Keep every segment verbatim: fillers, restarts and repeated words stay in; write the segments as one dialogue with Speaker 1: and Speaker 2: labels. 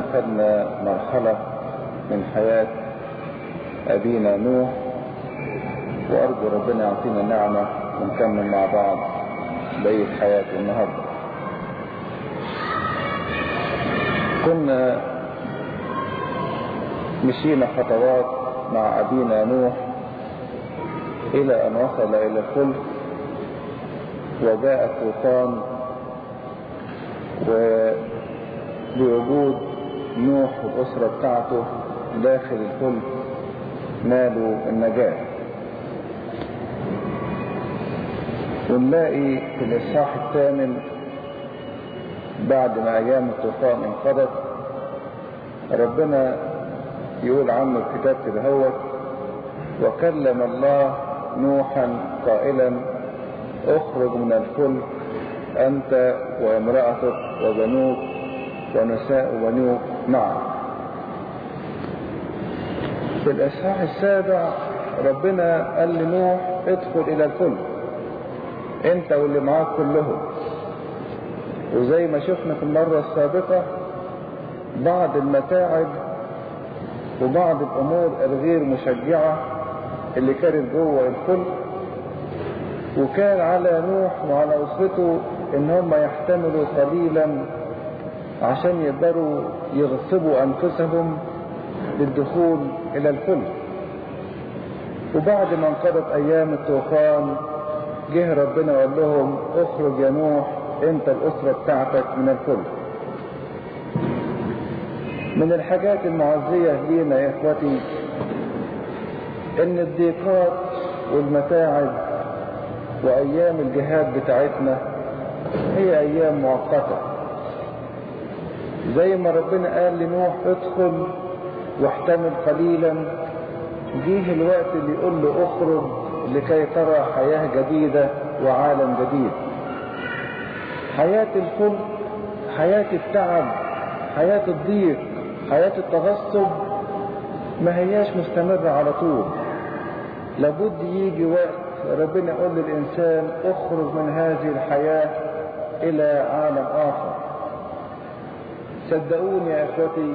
Speaker 1: أخذنا مرحلة من حياة أبينا نوح، وأرجو ربنا يعطينا النعمة ونكمل مع بعض بقية حياته النهاردة. كنا مشينا خطوات مع أبينا نوح إلى أن وصل إلى الفلك، وجاء الطوفان، وبوجود نوح والأسرة بتاعته داخل الفلك نالوا النجاة. ونلاقي في الإصحاح الثامن بعد ما أيام الطوفان انقضت ربنا يقول عنه الكتاب كده هو: وكلم الله نوحا قائلا اخرج من الفلك أنت وامرأتك وبنوك ونساء بنوك معك. في الإصحاح السابع ربنا قال لنوح ادخل إلى الفلك انت واللي معاك كلهم. وزي ما شفنا في المرة السابقة بعض المتاعب وبعض الأمور الغير مشجعة اللي كانت جوه الفلك، وكان على نوح وعلى أسرته إن هم يحتملوا قليلا عشان يقدروا يغصبوا أنفسهم للدخول إلى الفلك. وبعد ما انقضت أيام الطوفان جه ربنا وقال لهم اخرج يا نوح انت الأسرة بتاعتك من الفلك. من الحاجات المعزية لينا يا اخوتي ان الضيقات والمتاعب وايام الجهاد بتاعتنا هي ايام مؤقتة. زي ما ربنا قال لنوح ادخل واحتمل قليلا، جيه الوقت اللي يقول له اخرج لكي ترى حياة جديدة وعالم جديد. حياة الفلك، حياة التعب، حياة الضيق، حياة التغصب ما هياش مستمرة على طول. لابد يجي وقت ربنا يقول للإنسان اخرج من هذه الحياة إلى عالم آخر. صدقوني يا أخوتي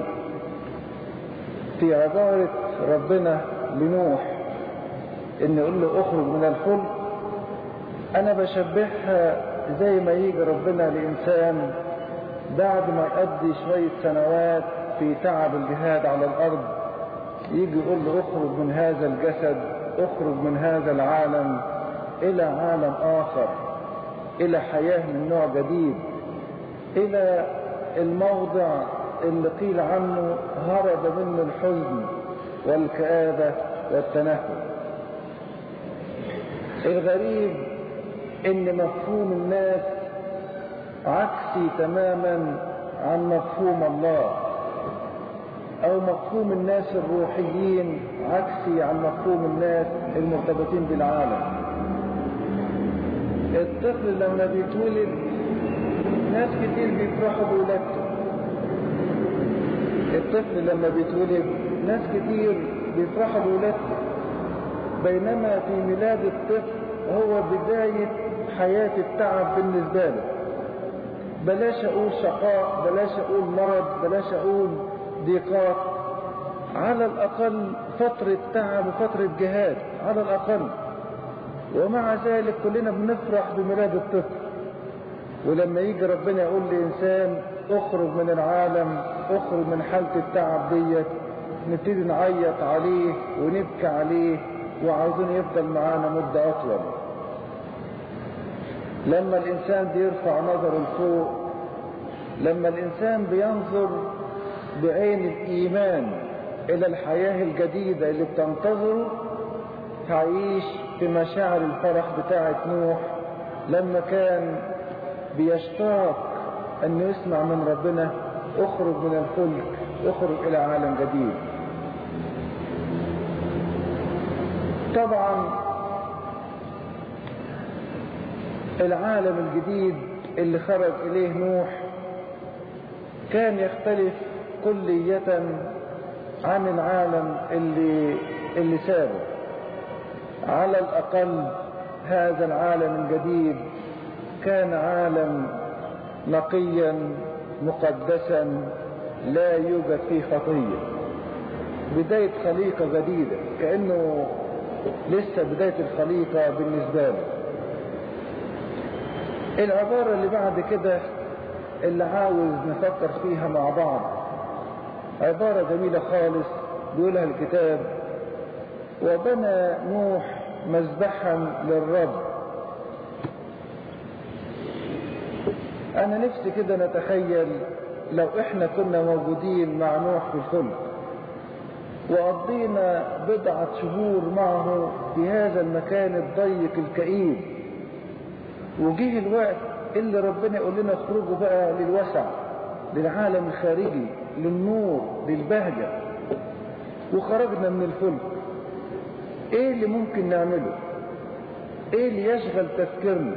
Speaker 1: في عبارة ربنا لنوح إن يقول له اخرج من الفلك، أنا بشبهها زي ما يجي ربنا لإنسان بعد ما يقضي شوية سنوات في تعب الجهاد على الأرض، يجي يقول له اخرج من هذا الجسد، اخرج من هذا العالم إلى عالم آخر، إلى حياة من نوع جديد، إلى الموضع اللي قيل عنه هرب منه الحزن والكآبة والتنهد. الغريب ان مفهوم الناس عكسي تماما عن مفهوم الله، او مفهوم الناس الروحيين عكسي عن مفهوم الناس المرتبطين بالعالم. الطفل لما بيتولد ناس كتير بيفرحوا بولادته، الطفل لما بيتولد ناس كتير بيفرحوا بولادته، بينما في ميلاد الطفل هو بداية حياة التعب بالنسبة له. بلاش اقول شقاء، بلاش اقول مرض، بلاش اقول ضيقات، على الاقل فترة تعب وفترة جهاد على الاقل. ومع ذلك كلنا بنفرح بميلاد الطفل. ولما يجي ربنا يقول لإنسان اخرج من العالم، اخرج من حالة التعب ديت، نبتدي نعيط عليه ونبكي عليه وعاوزين يفضل معانا مدة أطول. لما الإنسان بيرفع نظره لفوق، لما الإنسان بينظر بعين الإيمان إلى الحياة الجديدة اللي بتنتظره، هيعيش في مشاعر الفرح بتاعة نوح لما كان بيشتاق أن يسمع من ربنا اخرج من الفلك، اخرج إلى عالم جديد. طبعا العالم الجديد اللي خرج إليه نوح كان يختلف كلية عن العالم اللي, اللي سابه. على الأقل هذا العالم الجديد كان عالم نقيا مقدسا لا يوجد فيه خطية، بداية خليقة جديدة، كأنه لسه بداية الخليقة بالنسبة له. العبارة اللي بعد كده اللي عاوز نفكر فيها مع بعض عبارة جميلة خالص، بيقولها الكتاب: وبنى نوح مذبحا للرب. انا نفسي كده نتخيل لو احنا كنا موجودين مع نوح في الفلك وقضينا بضعة شهور معه في هذا المكان الضيق الكئيب، وجه الوقت اللي ربنا يقول لنا اخرجوا بقى للوسع، للعالم الخارجي، للنور، للبهجة، وخرجنا من الفلك، ايه اللي ممكن نعمله؟ ايه اللي يشغل تفكيرنا؟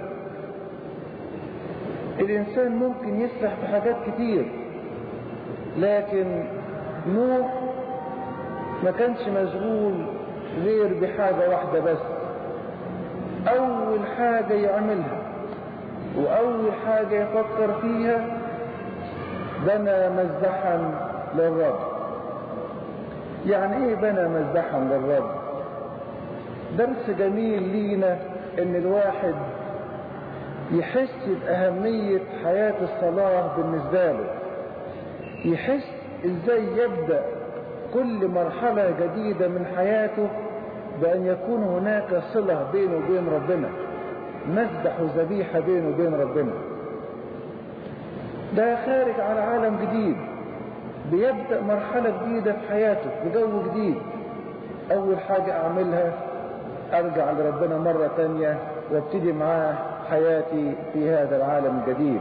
Speaker 1: الانسان ممكن يسرح في حاجات كتير، لكن نوح ما كانش مشغول غير بحاجة واحدة بس. اول حاجة يعملها واول حاجة يفكر فيها: بنى مذبحا للرب. يعني ايه بنى مذبحا للرب؟ درس جميل لينا ان الواحد يحس بأهمية حياة الصلاة بالنسبة له، يحس ازاي يبدأ كل مرحلة جديدة من حياته بأن يكون هناك صلة بينه وبين ربنا، مذبح وذبيحة بينه وبين ربنا. ده خارج على عالم جديد، بيبدأ مرحلة جديدة في حياته بجو جديد. أول حاجة أعملها أرجع لربنا مرة تانية وابتدي معاه حياتي في هذا العالم الجديد.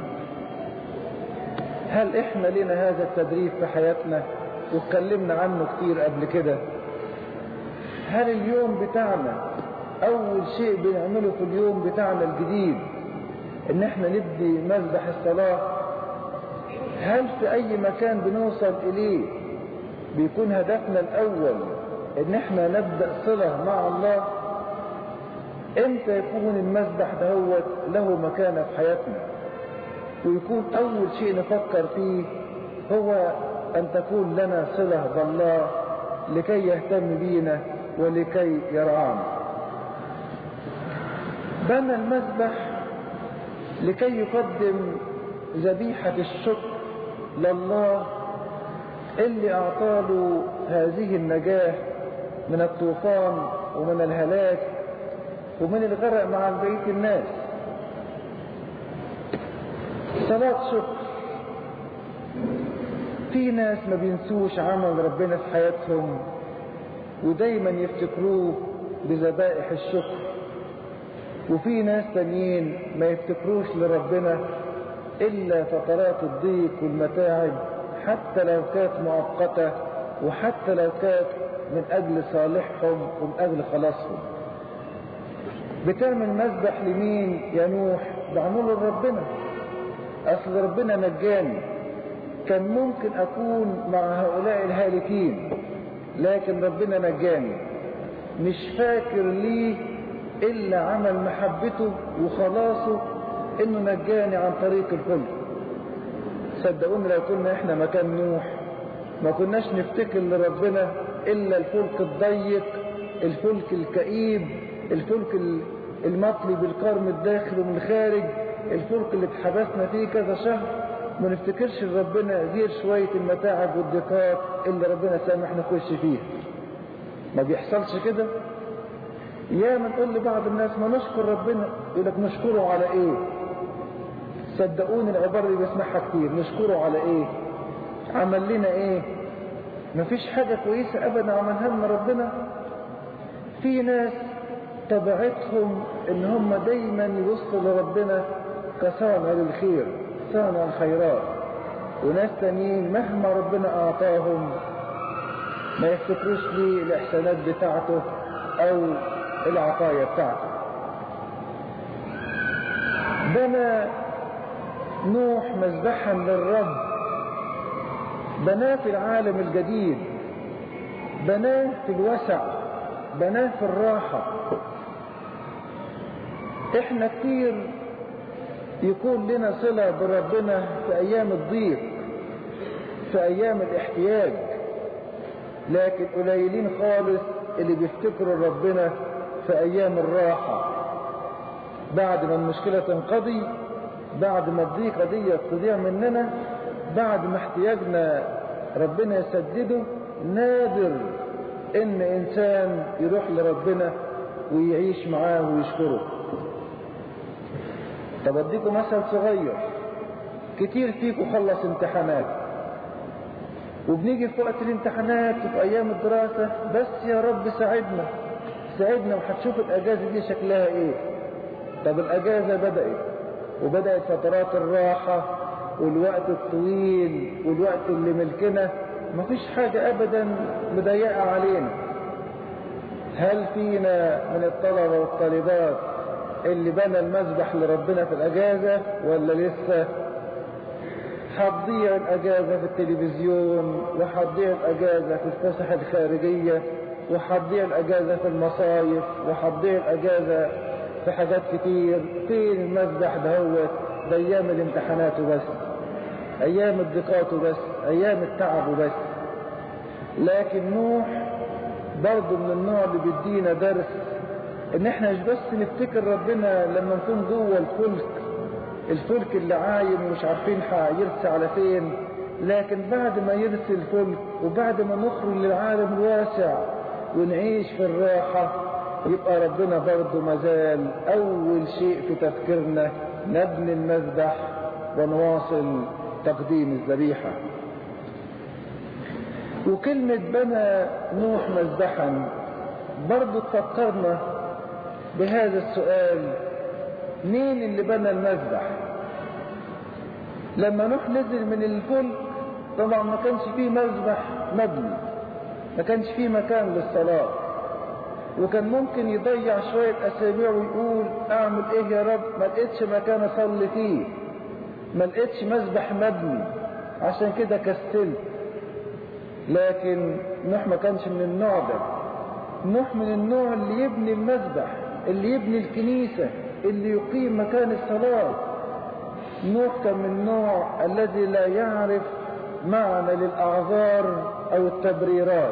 Speaker 1: هل إحنا لنا هذا التدريب في حياتنا؟ واتكلمنا عنه كتير قبل كده. هل اليوم بتاعنا أول شيء بنعمله في اليوم بتاعنا الجديد إن إحنا نبدي مذبح الصلاة؟ هل في أي مكان بنوصل إليه بيكون هدفنا الأول إن إحنا نبدأ صلة مع الله؟ إمتى يكون المذبح دهوت له مكانة في حياتنا ويكون أول شيء نفكر فيه هو أن تكون لنا صلة بالله لكي يهتم بينا ولكي يرعانا؟ بنى المذبح لكي يقدم ذبيحة الشكر لله اللي أعطاله هذه النجاة من الطوفان ومن الهلاك ومن الغرق مع بقية الناس. صلاة شكر. في ناس ما بينسوش عمل ربنا في حياتهم ودايما يفتكروه بذبائح الشكر، وفي ناس تانيين ما يفتكروش لربنا إلا فترات الضيق والمتاعب، حتى لو كانت مؤقتة وحتى لو كانت من أجل صالحهم ومن أجل خلاصهم. بتعمل مذبح لمين يا نوح؟ بعمله لربنا. أصل ربنا نجاني، كان ممكن أكون مع هؤلاء الهالكين لكن ربنا نجاني، مش فاكر ليه إلا عمل محبته وخلاصه إنه نجاني عن طريق الفلك. صدقوني لو كنا إحنا مكان نوح ما كناش نفتكر لربنا إلا الفلك الضيق، الفلك الكئيب، الفلك المطلي بالقرم الداخل ومن الخارج، الفلك اللي اتحبسنا فيه كذا شهر. ما نفتكرش لربنا غير شوية المتاعب والضيقات اللي ربنا سامحنا نخش فيها. ما بيحصلش كده؟ يا من نقول لبعض الناس ما نشكر ربنا، يقول لك نشكره على ايه؟ صدقوني العبارة اللي بسمعها كتير، نشكره على ايه؟ عمل لنا ايه؟ مفيش حاجة كويسة ابدا عملها لنا ربنا. في ناس طبيعتهم ان هم دايما يبصوا لربنا كصانع للخير، صانع الخيرات، وناس تانيين مهما ربنا اعطاهم ما يفتكروش ليه الاحسانات بتاعته او العطايا بتاعته. بنى نوح مذبحا للرب، بناه في العالم الجديد، بناه في الوسع، بناه في الراحة. احنا كتير يكون لنا صلة بربنا في ايام الضيق، في أيام الاحتياج، لكن قليلين خالص اللي بيفتكروا ربنا في أيام الراحة، بعد ما المشكلة تنقضي، بعد ما الضيقة دي تضيع مننا، بعد ما احتياجنا ربنا يسدده. نادر ان انسان يروح لربنا ويعيش معاه ويشكره. طب اديكم مثل صغير. كتير فيكم خلص امتحانات، وبنيجي في وقت الامتحانات وفي ايام الدراسة، بس يا رب ساعدنا ساعدنا وهتشوف الاجازة دي شكلها ايه. طب الاجازة بدأت، وبدأت فترات الراحة والوقت الطويل والوقت اللي ملكنا، مفيش حاجة ابدا مضيقة علينا. هل فينا من الطلبة والطالبات اللي بنى المسبح لربنا في الاجازة ولا لسه؟ هتضيع الاجازة في التلفزيون، وهتضيع الاجازة في الفسح الخارجية، وهتضيع الاجازة في المصايف، وهتضيع الاجازة في حاجات كتير. فين المسبح دهوت؟ ده ايام الامتحانات وبس، ايام الضيقات وبس، ايام التعب وبس. لكن نوح برضه من النوع اللي بيدينا درس ان احنا مش بس نفتكر ربنا لما نكون جوه الفلك الفلك اللي عايم ومش عارفين هيرسي على فين، لكن بعد ما يرسي الفلك وبعد ما نخرج للعالم الواسع ونعيش في الراحة، يبقى ربنا برضه مازال اول شيء في تفكيرنا، نبني المذبح ونواصل تقديم الذبيحة. وكلمة بنى نوح مذبحا برضه تفكرنا بهذا السؤال: مين اللي بنى المذبح؟ لما نوح نزل من الفلك طبعا ما كانش فيه مذبح مبني، ما كانش فيه مكان للصلاة، وكان ممكن يضيع شوية أسابيع ويقول أعمل إيه يا رب، ما لقيتش مكان أصلي فيه، ما لقيتش مذبح مبني، عشان كده كسلت. لكن نوح ما كانش من النوع ده. نوح من النوع اللي يبني المذبح، اللي يبني الكنيسة، اللي يقيم مكان الصلاة. نوح كان من النوع الذي لا يعرف معنى للأعذار أو التبريرات.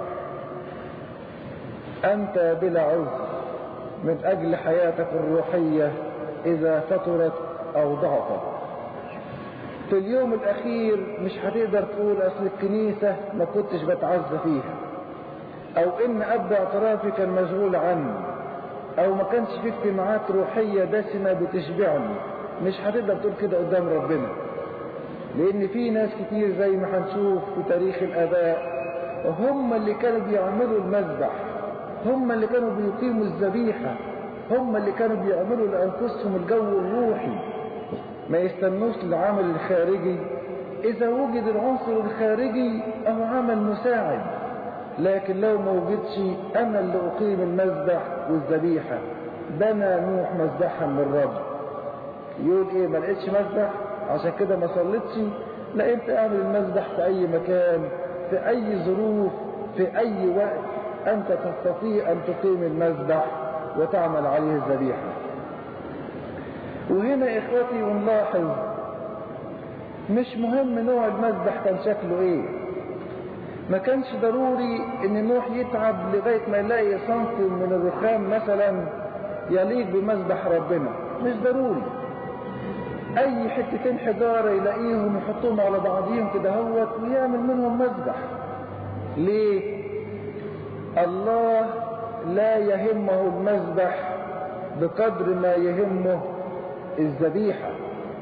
Speaker 1: أنت بلا عذر من أجل حياتك الروحية إذا فترت أو ضعفت. في اليوم الأخير مش هتقدر تقول أصل الكنيسة ما كنتش بتعزى فيها، أو إن أب اعترافي كان مشغول عني، أو ما كانش في اجتماعات روحية دسمة بتشبعني. مش هتقدر تقول كده قدام ربنا، لأن في ناس كتير زي ما هنشوف في تاريخ الآباء هم اللي كانوا بيعملوا المذبح، هم اللي كانوا بيقيموا الذبيحة، هم اللي كانوا بيعملوا لأنفسهم الجو الروحي. ما يستنوش للعمل الخارجي. إذا وجد العنصر الخارجي أو عمل مساعد، لكن لو ما وجدش أنا اللي أقيم المذبح والذبيحة. بنى نوح مذبحا للرب. يقول إيه؟ ما لقيتش مذبح عشان كده ما صليتش؟ لا، أنت اعمل المذبح في أي مكان، في أي ظروف، في أي وقت أنت تستطيع أن تقيم المذبح وتعمل عليه الذبيحة. وهنا إخوتي ونلاحظ مش مهم نوع المذبح كان شكله إيه. ما كانش ضروري إن نوح يتعب لغاية ما يلاقي صنف من الرخام مثلا يليق بمذبح ربنا، مش ضروري. أي حتتين حجارة يلاقيهم يحطوهم على بعضهم كده هوت ويعمل منهم مذبح. ليه؟ الله لا يهمه المذبح بقدر ما يهمه الذبيحة.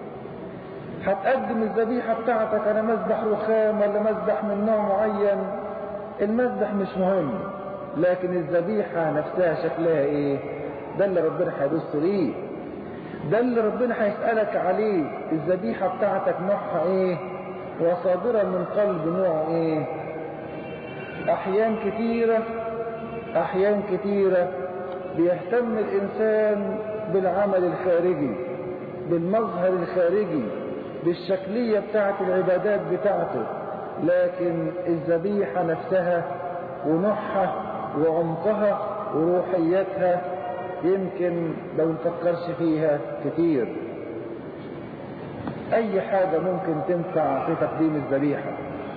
Speaker 1: هتقدم الذبيحة بتاعتك على مذبح رخام ولا مذبح من نوع معين، المذبح مش مهم، لكن الذبيحة نفسها شكلها ايه؟ ده اللي ربنا هيبص ليه، ده اللي ربنا هيسألك عليه. الذبيحة بتاعتك نوعها ايه؟ وصادرة من قلب نوع ايه؟ احيان كتيرة احيان كتيرة بيهتم الانسان بالعمل الخارجي، بالمظهر الخارجي، بالشكلية بتاعت العبادات بتاعته، لكن الذبيحة نفسها ونوعها وعمقها وروحيتها يمكن لو نفكرش فيها كتير. اي حاجة ممكن تنفع في تقديم الذبيحة.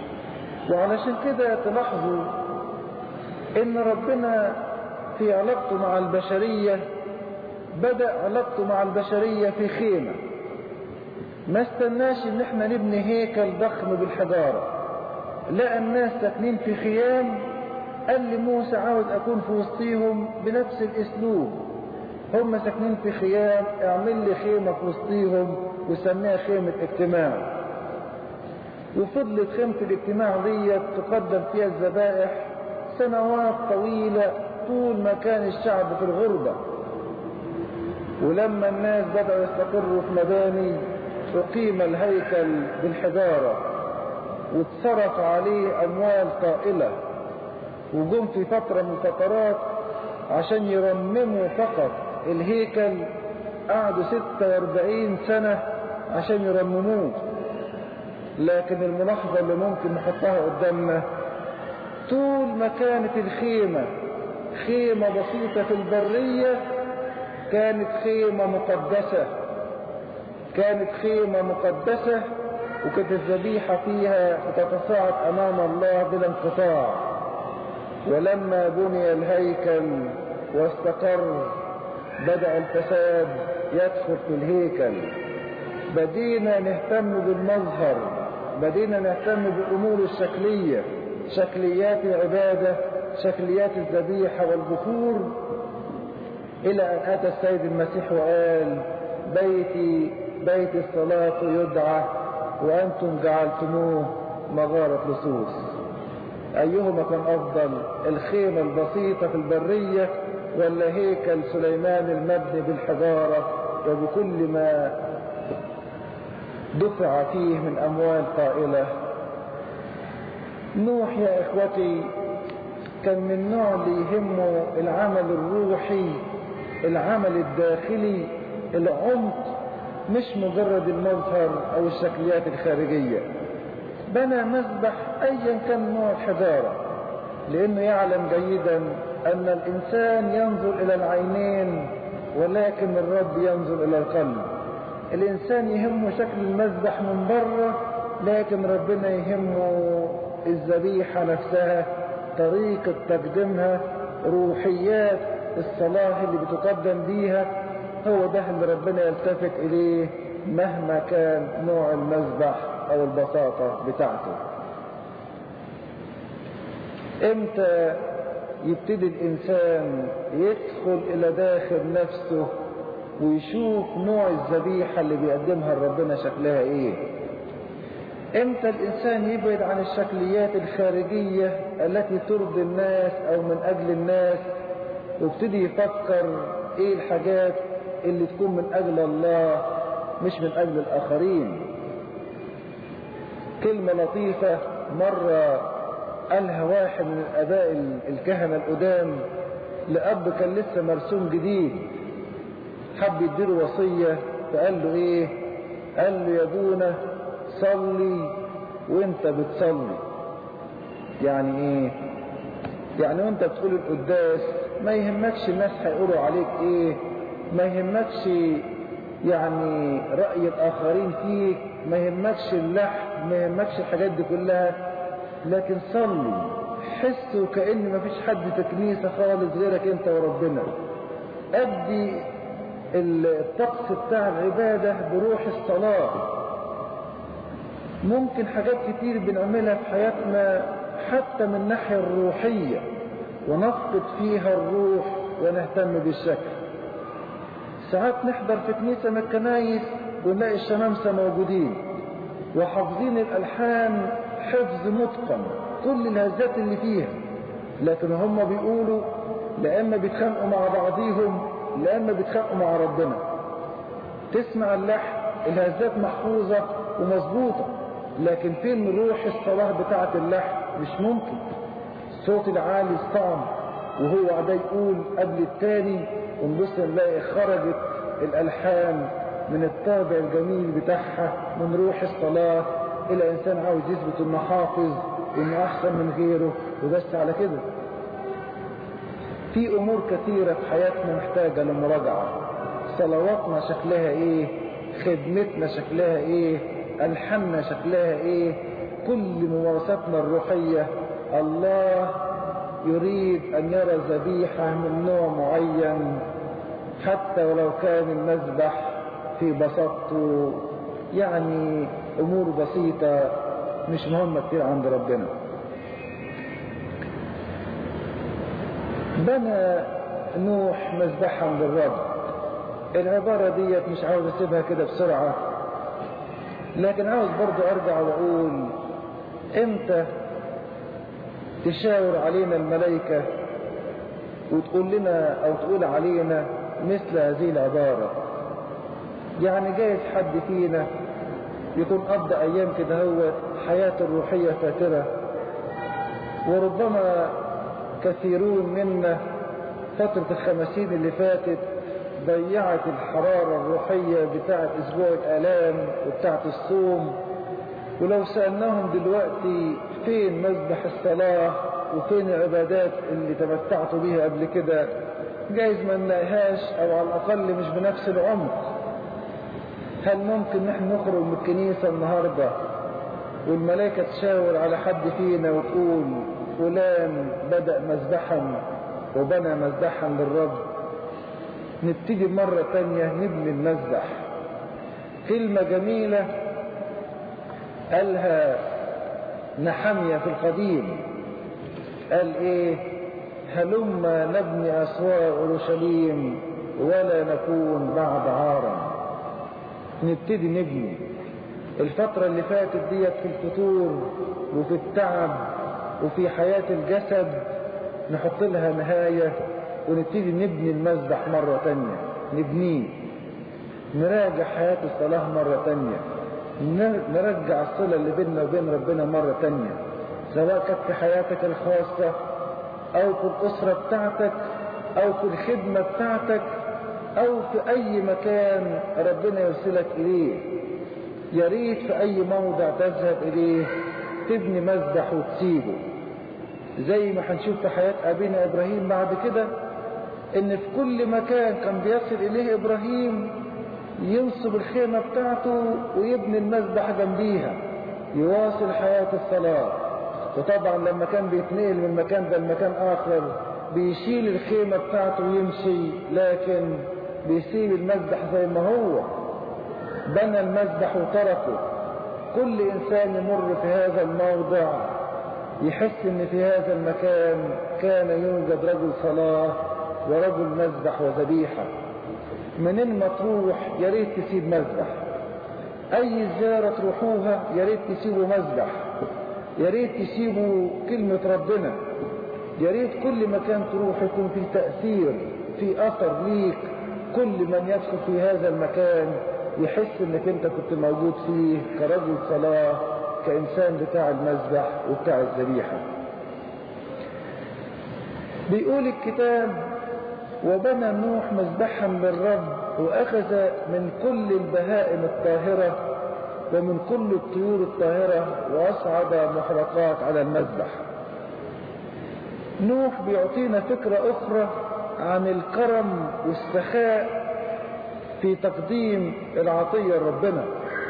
Speaker 1: وعلشان كده تلاحظوا ان ربنا في علاقته مع البشرية بدأ علاقته مع البشرية في خيمة. ما استناش ان احنا نبني هيكل ضخم بالحجارة، لقى الناس ساكنين في خيام، قال لموسى عاوز اكون في وسطيهم بنفس الاسلوب. هم ساكنين في خيام، اعمل لي خيمة في وسطيهم وسميها خيمة اجتماع. وفضلت خيمة الاجتماع دي تقدم فيها الذبائح سنوات طويلة طول ما كان الشعب في الغربة. ولما الناس بدأوا يستقروا في مباني أقيم الهيكل بالحجارة واتصرف عليه أموال طائلة، وجم في فترة من الفترات عشان يرمموا فقط الهيكل قعدوا ستة واربعين سنة عشان يرمموه. لكن الملاحظة اللي ممكن نحطها قدامنا، طول ما كانت الخيمة خيمة بسيطة في البرية كانت خيمة مقدسة، كانت خيمة مقدسة وكانت الذبيحة فيها تتصاعد أمام الله بلا انقطاع. ولما بني الهيكل واستقر بدأ الفساد يدخل في الهيكل. بدينا نهتم بالمظهر، بدينا نهتم بالأمور الشكلية، شكليات العبادة، شكليات الذبيحة والبخور، إلى أن أتى السيد المسيح وقال بيتي بيت الصلاة يدعى وأنتم جعلتموه مغارة لصوص. أيهما كان أفضل، الخيمة البسيطة في البرية ولا هيكل سليمان المبني بالحجارة وبكل ما دفع فيه من أموال طائلة؟ نوح يا إخوتي كان من النوع اللي يهمه العمل الروحي، العمل الداخلي، العمق، مش مجرد المظهر أو الشكليات الخارجية. بنى مذبح أيا كان نوع الحجارة، لأنه يعلم جيدا أن الإنسان ينظر إلى العينين ولكن الرب ينظر إلى القلب. الإنسان يهمه شكل المذبح من بره، لكن ربنا يهمه الذبيحة نفسها، طريقة تقديمها، روحيات الصلاة اللي بتقدم بيها. هو ده اللي ربنا يلتفت إليه مهما كان نوع المذبح أو البساطة بتاعته. امتى يبتدي الإنسان يدخل إلى داخل نفسه ويشوف نوع الذبيحة اللي بيقدمها لربنا شكلها إيه؟ امتى الإنسان يبعد عن الشكليات الخارجية التي ترضي الناس أو من أجل الناس، وابتدي يفكر إيه الحاجات اللي تكون من أجل الله مش من أجل الآخرين. كلمة لطيفة مرة قالها واحد من الآباء الكهنة القدام لأب كان لسه مرسوم جديد، حب يديله وصية، فقال له إيه؟ قال له يا ابونا صلي وانت بتصلي. يعني ايه؟ يعني وانت بتقول القداس ما يهمكش الناس هيقولوا عليك ايه، ما يهمكش يعني رأي الآخرين فيك، ما يهمكش اللحم، ما يهمكش الحاجات دي كلها، لكن صلي، حس وكأن ما فيش حد في كنيسة خالص غيرك انت وربنا. أدي الطقس بتاع العبادة بروح الصلاة. ممكن حاجات كتير بنعملها في حياتنا حتى من الناحية الروحية ونفقد فيها الروح ونهتم بالشكل. ساعات نحضر في كنيسة من الكنايس ونلاقي الشمامسة موجودين وحافظين الألحان حفظ متقن كل الهزات اللي فيها، لكن هم بيقولوا لا اما بيتخانقوا مع بعضيهم لا اما بيتخانقوا مع ربنا. تسمع اللحن الهزات محفوظة ومظبوطة، لكن فين روح الصلاة بتاعة اللحن؟ مش ممكن. الصوت العالي الصعب وهو عدا يقول قبل التاني، ونبص نلاقي خرجت الألحان من الطابع الجميل بتاعها من روح الصلاة إلى إنسان عاوز يثبت إنه حافظ وإنه أحسن من غيره وبس على كده. في أمور كثيرة في حياتنا محتاجة لمراجعة. صلواتنا شكلها إيه؟ خدمتنا شكلها إيه؟ ألحاننا شكلها إيه؟ كل ممارساتنا الروحية الله يريد أن يرى ذبيحة من نوع معين، حتى ولو كان المذبح في بساطته يعني أمور بسيطة مش مهمة كتير عند ربنا. بنى نوح مذبحا للرب. العبارة ديت مش عاوز اسيبها كده بسرعة، لكن عاوز برضو ارجع واقول امتى تشاور علينا الملائكة وتقول لنا او تقول علينا مثل هذه العبارة. يعني جايز حد فينا يكون قضى ايام كده هو حياته الروحية فاترة، وربما كثيرون منا فترة الخمسين اللي فاتت ضيعت الحرارة الروحية بتاعة اسبوع الالام وبتاعة الصوم. ولو سألناهم دلوقتي فين مذبح الصلاة وفين العبادات اللي تمتعتوا بيها قبل كده، جايز ما نلاقيهاش او على الاقل مش بنفس العمق. هل ممكن نحن نخرج من الكنيسة النهاردة والملائكة تشاور على حد فينا وتقول فلان بدأ مذبحا وبنى مذبحا للرب؟ نبتدي مرة تانية نبني المذبح. كلمة جميلة قالها نحمية في القديم، قال ايه؟ هلما نبني أسوار أورشليم ولا نكون بعد عارا. نبتدي نبني. الفترة اللي فاتت ديت في الفتور وفي التعب وفي حياة الجسد نحط لها نهاية ونبتدي نبني المذبح مرة تانية، نبنيه، نراجع حياة الصلاة مرة تانية، نرجع الصلة اللي بيننا وبين ربنا مرة تانية، سواء كانت في حياتك الخاصة أو في الأسرة بتاعتك أو في الخدمة بتاعتك أو في أي مكان ربنا يرسلك إليه. يا ريت في أي موضع تذهب إليه تبني مذبح وتسيبه، زي ما هنشوف في حياة أبينا إبراهيم بعد كده، إن في كل مكان كان بيصل إليه إبراهيم ينصب الخيمة بتاعته ويبني المذبح جنبيها، يواصل حياة الصلاة. وطبعا لما كان بيتنقل من مكان ده لمكان آخر بيشيل الخيمة بتاعته ويمشي، لكن بيسيب المذبح زي ما هو، بنى المذبح وتركه. كل إنسان يمر في هذا الموضع يحس إن في هذا المكان كان يوجد رجل صلاة ورجل مذبح وذبيحة. منين ما تروح يا ريت تسيب مذبح، أي زيارة تروحوها يا ريت تسيبوا مذبح، يا ريت تسيبوا كلمة ربنا، يا ريت كل مكان تروح يكون فيه تأثير، في أثر ليك. كل من يدخل في هذا المكان يحس انك انت كنت موجود فيه كرجل صلاة، كإنسان بتاع المذبح وبتاع الذبيحة. بيقول الكتاب وبنى نوح مذبحا للرب وأخذ من كل البهائم الطاهرة ومن كل الطيور الطاهرة وأصعد محرقات على المذبح. نوح بيعطينا فكرة أخرى عن الكرم والسخاء في تقديم العطية لربنا.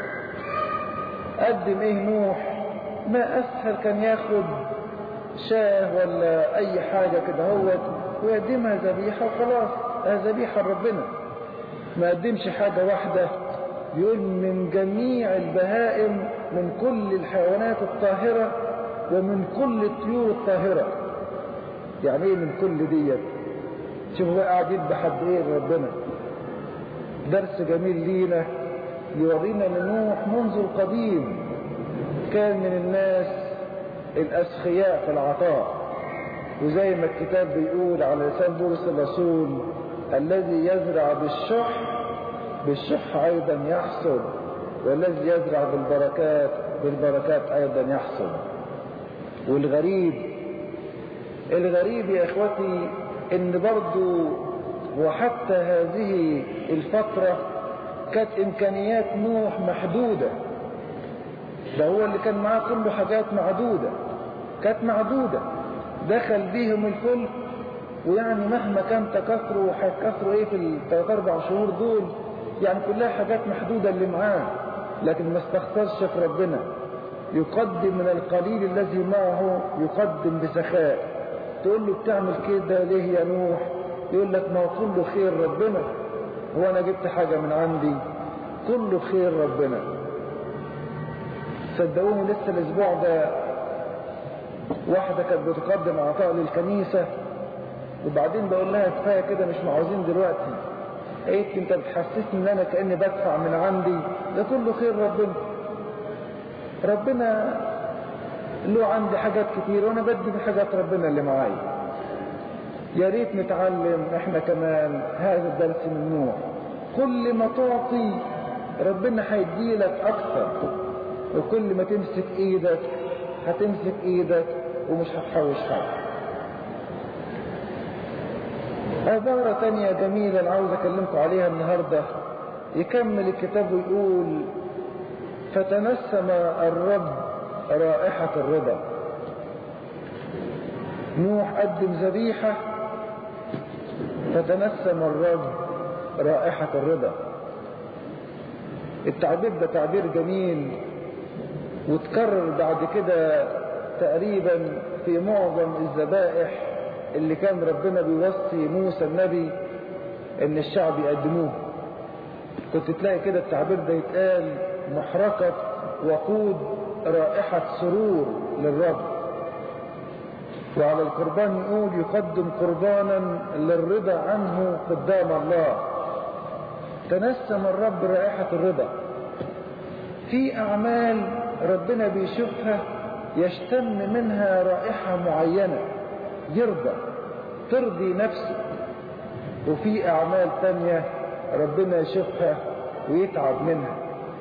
Speaker 1: قدم ايه نوح؟ ما اسهل كان ياخد شاه ولا اي حاجة كده هو ويقدمها ذبيحة وخلاص، ذبيحة لربنا. ما قدمش حاجة واحدة، بيقول من جميع البهائم، من كل الحيوانات الطاهرة ومن كل الطيور الطاهرة. يعني ايه من كل ديت؟ شوفوا بقى قاعدين بحد ايه ربنا. درس جميل لينا يورينا ان نوح منذ القديم كان من الناس الأسخياء في العطاء، وزي ما الكتاب بيقول على لسان بولس الرسول الذي يزرع بالشح بالشح أيضا يحصد، والذي يزرع بالبركات بالبركات أيضا يحصد. والغريب الغريب يا إخوتي إن برضو وحتى هذه الفترة كانت إمكانيات نوح محدودة. ده هو اللي كان معاه كله حاجات معدودة، كانت معدودة. دخل بيهم الفلك، ويعني مهما كان تكاثروا وهيتكاثروا ايه في الثلاث اربع شهور دول، يعني كلها حاجات محدودة اللي معاه، لكن ما استخسرش في ربنا. يقدم من القليل الذي معه، يقدم بسخاء. تقول له بتعمل كده ليه يا نوح؟ يقول لك ما هو كله خير ربنا، هو انا جبت حاجة من عندي؟ كله خير ربنا. صدقوني لسه الاسبوع ده واحدة كانت بتقدم عطاء للكنيسة، وبعدين بقول لها كفاية كده مش معوزين دلوقتي. قالت لي انت بتحسسني ان انا كأني بدفع من عندي، ده كله خير ربنا. ربنا له عندي حاجات كتير وانا بدي بحاجات ربنا اللي معايا. يا ريت نتعلم احنا كمان هذا الدرس من نوح. كل ما تعطي ربنا هيديلك اكثر، وكل ما تمسك ايدك هتمسك ايدك ومش هتحوش حاجة. عبارة تانية جميلة انا عاوز اكلمكم عليها النهاردة. يكمل الكتاب ويقول فتنسم الرب رائحة الرضا. نوح قدم ذبيحة فتنسم الرب رائحة الرضا. التعبير ده تعبير جميل، وتكرر بعد كده تقريبا في معظم الذبائح اللي كان ربنا بيوصي موسى النبي ان الشعب يقدموه. كنت تلاقي كده التعبير ده يتقال محرقة وقود رائحة سرور للرب. وعلى القربان يقول يقدم قربانا للرضا عنه قدام الله. تنسم الرب رائحة الرضا. في أعمال ربنا بيشوفها يشتم منها رائحة معينة يرضى ترضي نفسه، وفي أعمال تانية ربنا يشوفها ويتعب منها.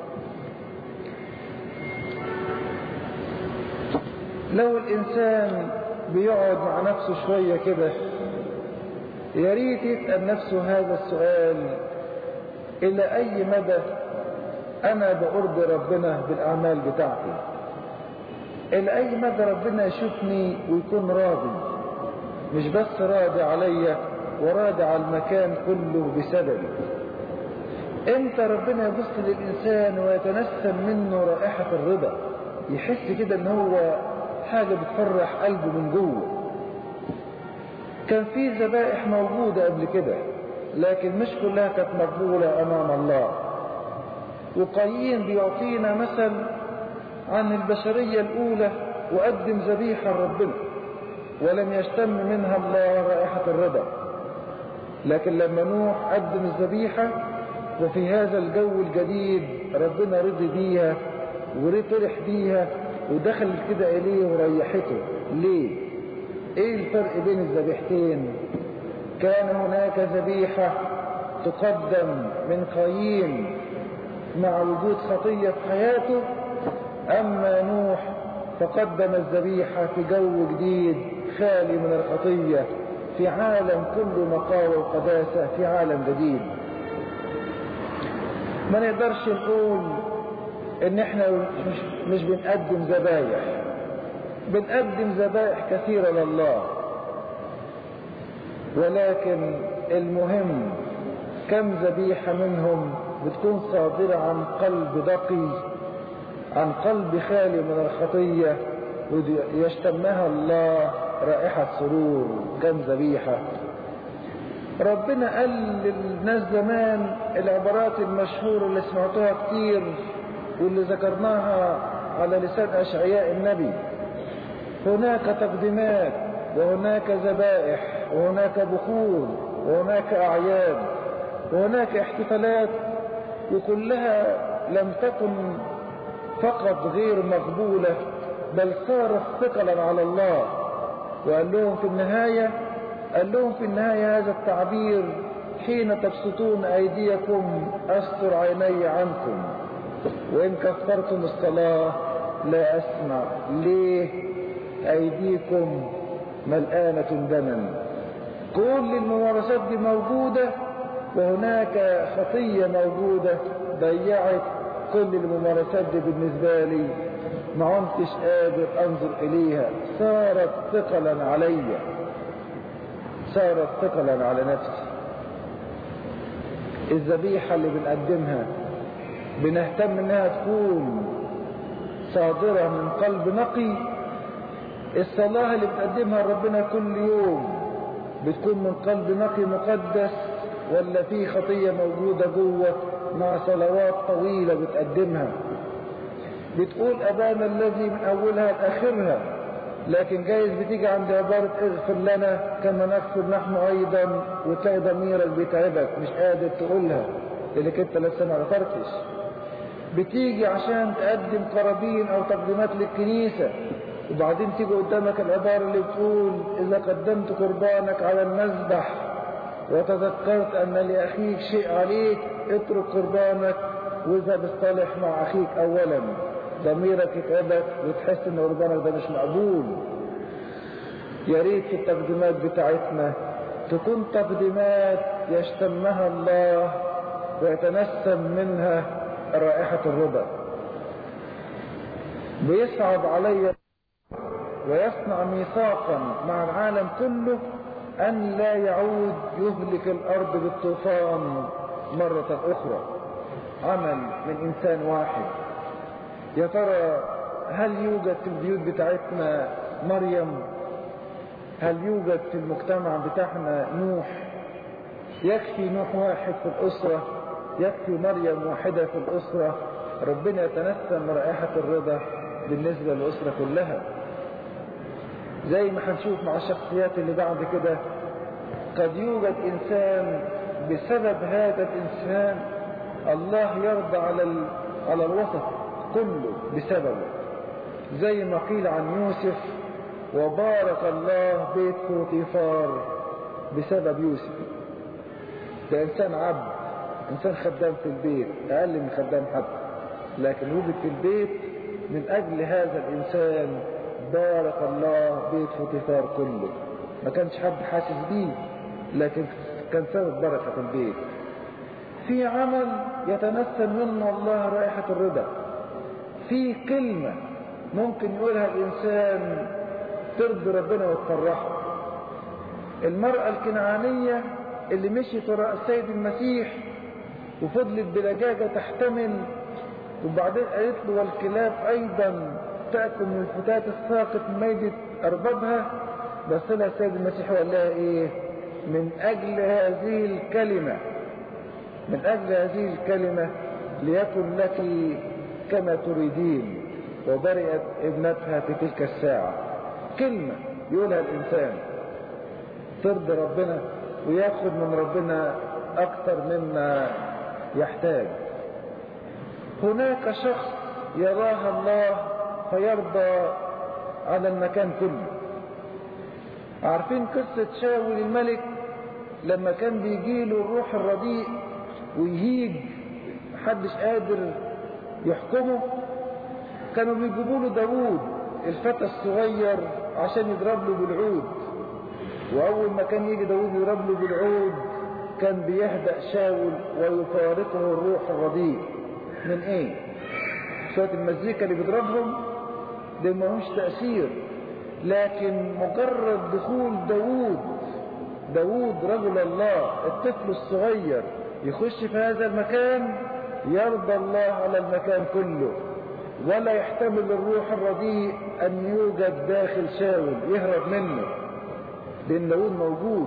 Speaker 1: لو الإنسان بيقعد مع نفسه شوية كده يا ريت يسأل نفسه هذا السؤال: إلى أي مدى أنا بأرضي ربنا بالأعمال بتاعتي؟ إلى أي مدى ربنا يشوفني ويكون راضي، مش بس راضي عليا وراضي على المكان كله بسببي؟ امتى ربنا يبص للإنسان ويتنسم منه رائحة الرضا، يحس كده ان هو حاجة بتفرح قلبه من جوه؟ كان في ذبائح موجودة قبل كده لكن مش كلها كانت مقبولة امام الله. وقايين بيعطينا مثل عن البشرية الاولى، وقدم ذبيحة لربنا ولم يشتم منها الله رائحة الرضا. لكن لما نوح قدم الذبيحة وفي هذا الجو الجديد ربنا رضي بيها ورفرح بيها ودخل كده إليه وريحته. ليه؟ إيه الفرق بين الذبيحتين؟ كان هناك ذبيحة تقدم من قايين مع وجود خطية في حياته، أما نوح فقدم الذبيحة في جو جديد خالي من الخطية، في عالم كله نقاوة وقداسة، في عالم جديد. ما نقدرش نقول ان احنا مش, مش بنقدم ذبايح، بنقدم ذبائح كثيرة لله، ولكن المهم كم ذبيحة منهم بتكون صادرة عن قلب نقي، عن قلب خالي من الخطية ويشتمها الله رائحة سرور. كم ذبيحة. ربنا قال للناس زمان العبارات المشهورة اللي سمعتوها كتير واللي ذكرناها على لسان أشعياء النبي: هناك تقديمات وهناك ذبائح وهناك بخور وهناك أعياد وهناك احتفالات، وكلها لم تكن فقط غير مقبولة بل صارت ثقلا على الله. وقال لهم في النهاية قال لهم في النهاية هذا التعبير: حين تبسطون أيديكم أستر عيني عنكم، وإن كفرتم الصلاة لا أسمع. ليه؟ أيديكم ملآنة دما. كل الممارسات دي موجودة، وهناك خطية موجودة ضيعت كل الممارسات دي بالنسبة لي، ما عمتش قادر أنظر إليها، صارت ثقلا علي، صارت ثقلا على نفسي. الذبيحة اللي بنقدمها بنهتم انها تكون صادرة من قلب نقي، الصلاة اللي بتقدمها لربنا كل يوم بتكون من قلب نقي مقدس، ولا في خطية موجودة جوه مع صلوات طويلة بتقدمها؟ بتقول أبانا الذي من أولها لآخرها، لكن جايز بتيجي عند عبارة اغفر لنا كما نغفر نحن أيضا، وتلاقي ضميرك بيتعبك مش قادر تقولها لأنك أنت لسه ما غفرتش. بتيجي عشان تقدم قرابين أو تقديمات للكنيسة، وبعدين تيجي قدامك العبارة اللي بتقول إذا قدمت قربانك على المذبح وتذكرت أن لأخيك شيء عليك اترك قربانك واذهب اصطلح مع أخيك أولا. ضميرك يتعبك وتحس ان قربانك ده مش مقبول. يا ريت في التقديمات بتاعتنا تكون تقديمات يشتمها الله ويتنسم منها رائحة الرضا. بيصعب علي ويصنع ميثاقا مع العالم كله أن لا يعود يهلك الأرض بالطوفان مرة أخرى. عمل من إنسان واحد. يا ترى هل يوجد في البيوت بتاعتنا مريم؟ هل يوجد في المجتمع بتاعنا نوح؟ يكفي نوح واحد في الأسرة، يكفي مريم واحدة في الأسرة. ربنا يتنسم رائحة الرضا بالنسبة للأسرة كلها. زي ما هنشوف مع الشخصيات اللي بعد كده، قد يوجد إنسان بسبب هذا الإنسان الله يرضى على على الوسط كله بسببه، زي ما قيل عن يوسف وبارك الله بيت بوطيفار بسبب يوسف. ده إنسان عبد، إنسان خدام في البيت، أقل من خدام حد، لكن وجد في البيت من أجل هذا الإنسان بارك الله بيت بوطيفار كله. ما كانش حد حاسس بيه، لكن كان سبب بركة في البيت. في عمل يتنسم منه الله رائحة الرضا. في كلمة ممكن يقولها الإنسان ترضي ربنا وتفرحه. المرأة الكنعانية اللي مشيت وراء السيد المسيح وفضلت بلجاجة تحتمل، وبعدين قالت له والكلاب أيضا تأكل من الفتات الساقط من ميدة أربابها، بس لها السيد المسيح وقال لها إيه؟ من أجل هذه الكلمة، من أجل هذه الكلمة ليكن لك كما تريدين، وبرئت ابنتها في تلك الساعة. كلمة يقولها الإنسان ترضي ربنا ويأخذ من ربنا أكثر مما يحتاج. هناك شخص يراها الله فيرضى على المكان كله. عارفين قصة شاول الملك لما كان بيجيله الروح الرديء ويهيج محدش قادر يحكمه؟ كانوا بيجيبوا له داوود الفتى الصغير عشان يضرب له بالعود، واول ما كان يجي داوود يضرب له بالعود كان بيهدأ شاول ويفارقه الروح الرديء. من ايه؟ شوية المزيكا اللي بيضربهم ده ملوش تأثير، لكن مجرد دخول داوود داوود رجل الله الطفل الصغير يخش في هذا المكان يرضى الله على المكان كله، ولا يحتمل الروح الرديء أن يوجد داخل شاول يهرب منه، لأن داوود موجود.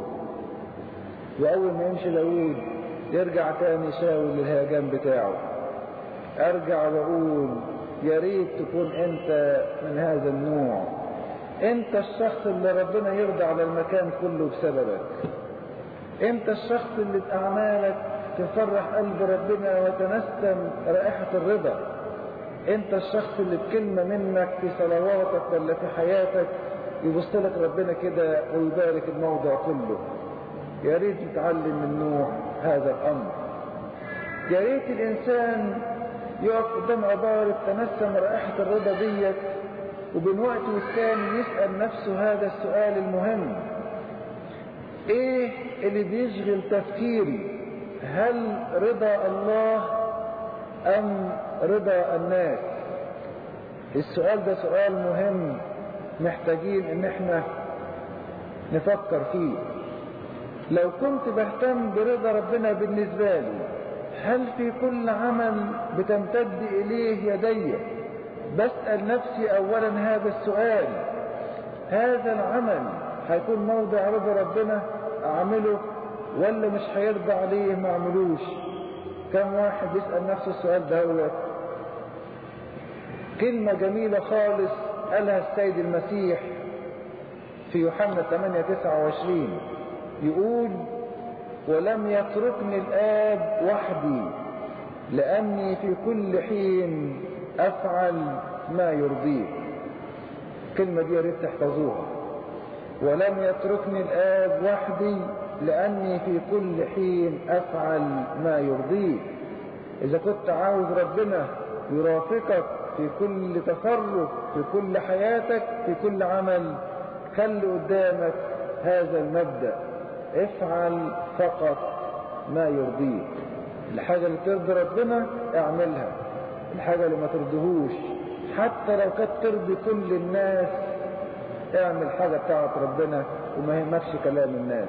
Speaker 1: وأول ما يمشي داوود يرجع تاني شاول للهيجان بتاعه. أرجع وأقول يا ريت تكون أنت من هذا النوع، أنت الشخص اللي ربنا يرضى على المكان كله بسببك. أنت الشخص اللي بأعمالك تفرح قلب ربنا وتنسم رائحة الرضا. أنت الشخص اللي بكلمة منك في صلواتك ولا في حياتك يبص لك ربنا كده ويبارك الموضع كله. يا ريت نتعلم من نوح هذا الأمر. يا ريت الإنسان يقف قدام عبارة تنسم رائحة الرضا ديت، وبين وقت والتاني يسأل نفسه هذا السؤال المهم: ايه اللي بيشغل تفكيري؟ هل رضا الله ام رضا الناس؟ السؤال ده سؤال مهم محتاجين ان احنا نفكر فيه. لو كنت بهتم برضا ربنا بالنسبة لي، هل في كل عمل بتمتد اليه يدي بسأل نفسي اولا هذا السؤال: هذا العمل هيكون موضع رضا ربنا اعمله ولا مش هيرضى عليه ما اعملوش؟ كم واحد بيسأل نفسه السؤال ده؟ هو كلمة جميلة خالص قالها السيد المسيح في يوحنا ثمانية تسعة وعشرين، يقول: ولم يتركني الآب وحدي لأني في كل حين أفعل ما يرضيه. الكلمة دي يا ريت تحفظوها: ولم يتركني الآب وحدي لأني في كل حين أفعل ما يرضيه. إذا كنت عاوز ربنا يرافقك في كل تصرف، في كل حياتك، في كل عمل، خلي قدامك هذا المبدأ: افعل فقط ما يرضيه. الحاجة اللي ترضي ربنا اعملها، الحاجة اللي ما ترضيهوش حتى لو كانت ترضي كل الناس اعمل حاجة بتاعت ربنا وما يهمكش كلام الناس.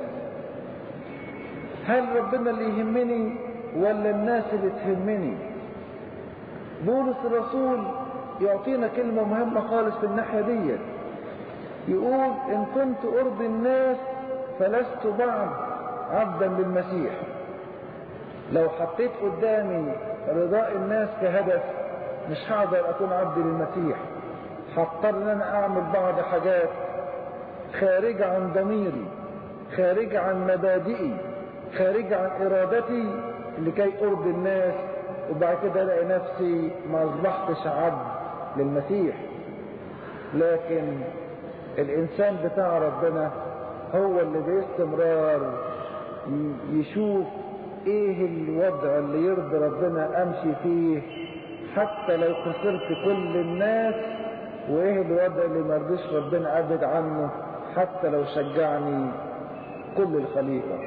Speaker 1: هل ربنا اللي يهمني ولا الناس اللي تهمني؟ بولس الرسول يعطينا كلمة مهمة خالص في الناحية دي، يقول: إن كنت أرضي الناس فلست بعد عبدا للمسيح. لو حطيت قدامي رضاء الناس كهدف مش هقدر أكون عبد للمسيح، هضطر ان انا اعمل بعض حاجات خارجة عن ضميري، خارجة عن مبادئي، خارجة عن ارادتي لكي ارضي الناس، وبعد كده الاقي نفسي ما اصبحتش عبد للمسيح. لكن الانسان بتاع ربنا هو اللي باستمرار يشوف ايه الوضع اللي يرضي ربنا امشي فيه حتى لو خسرت كل الناس، وايه الوضع اللي مرضيش ربنا ابعد عنه حتى لو شجعني كل الخليقة.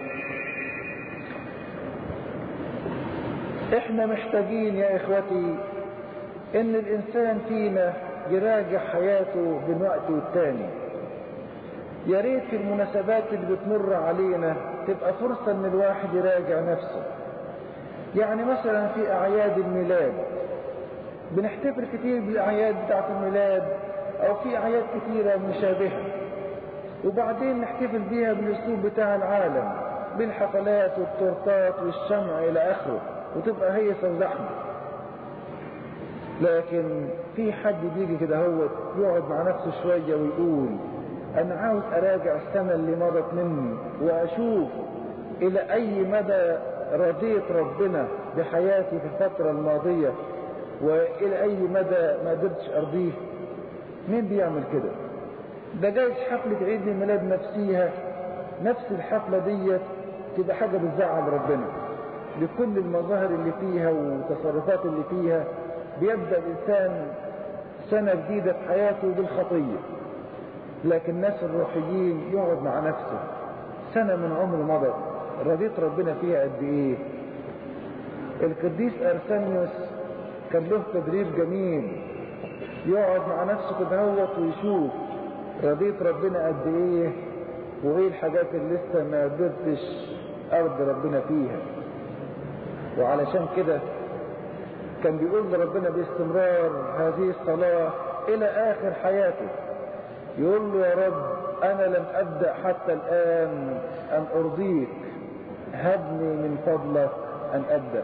Speaker 1: احنا محتاجين يا اخوتي ان الانسان فينا يراجع حياته بين وقت والتاني. يا ريت في المناسبات اللي بتمر علينا تبقى فرصة ان الواحد يراجع نفسه. يعني مثلا في اعياد الميلاد بنحتفل كتير بالاعياد بتاعت الميلاد، او في اعياد كتيرة مشابهة، وبعدين نحتفل بيها بالاسلوب بتاع العالم، بالحفلات والتورتات والشمع الى اخره، وتبقى هي وزحمة. لكن في حد بيجي كده هو يقعد مع نفسه شوية ويقول: انا عاوز اراجع السنة اللي مضت مني واشوف الى اي مدى رضيت ربنا بحياتي في الفترة الماضية، والى اي مدى ما قدرتش ارضيه. مين بيعمل كده؟ ده جايز حفلة عيد الميلاد نفسيها، نفس الحفلة ديت تبقى حاجة بتزعل ربنا لكل المظاهر اللي فيها والتصرفات اللي فيها. بيبدأ الانسان سنة جديدة في حياته بالخطية، لكن الناس الروحيين يقعد مع نفسه سنة من عمره مضت رضيت ربنا فيها قد ايه. القديس ارسانيوس كان له تدريب جميل، يقعد مع نفسه كده هوت ويشوف رضيت ربنا قد ايه، وايه الحاجات اللي لسه ما قدرتش ارضي ربنا فيها. وعلشان كده كان بيقول لربنا باستمرار هذه الصلاة الى اخر حياته، يقول له: يا رب انا لم ابدأ حتى الان ان ارضيك، هبني من فضلك ان ابدأ.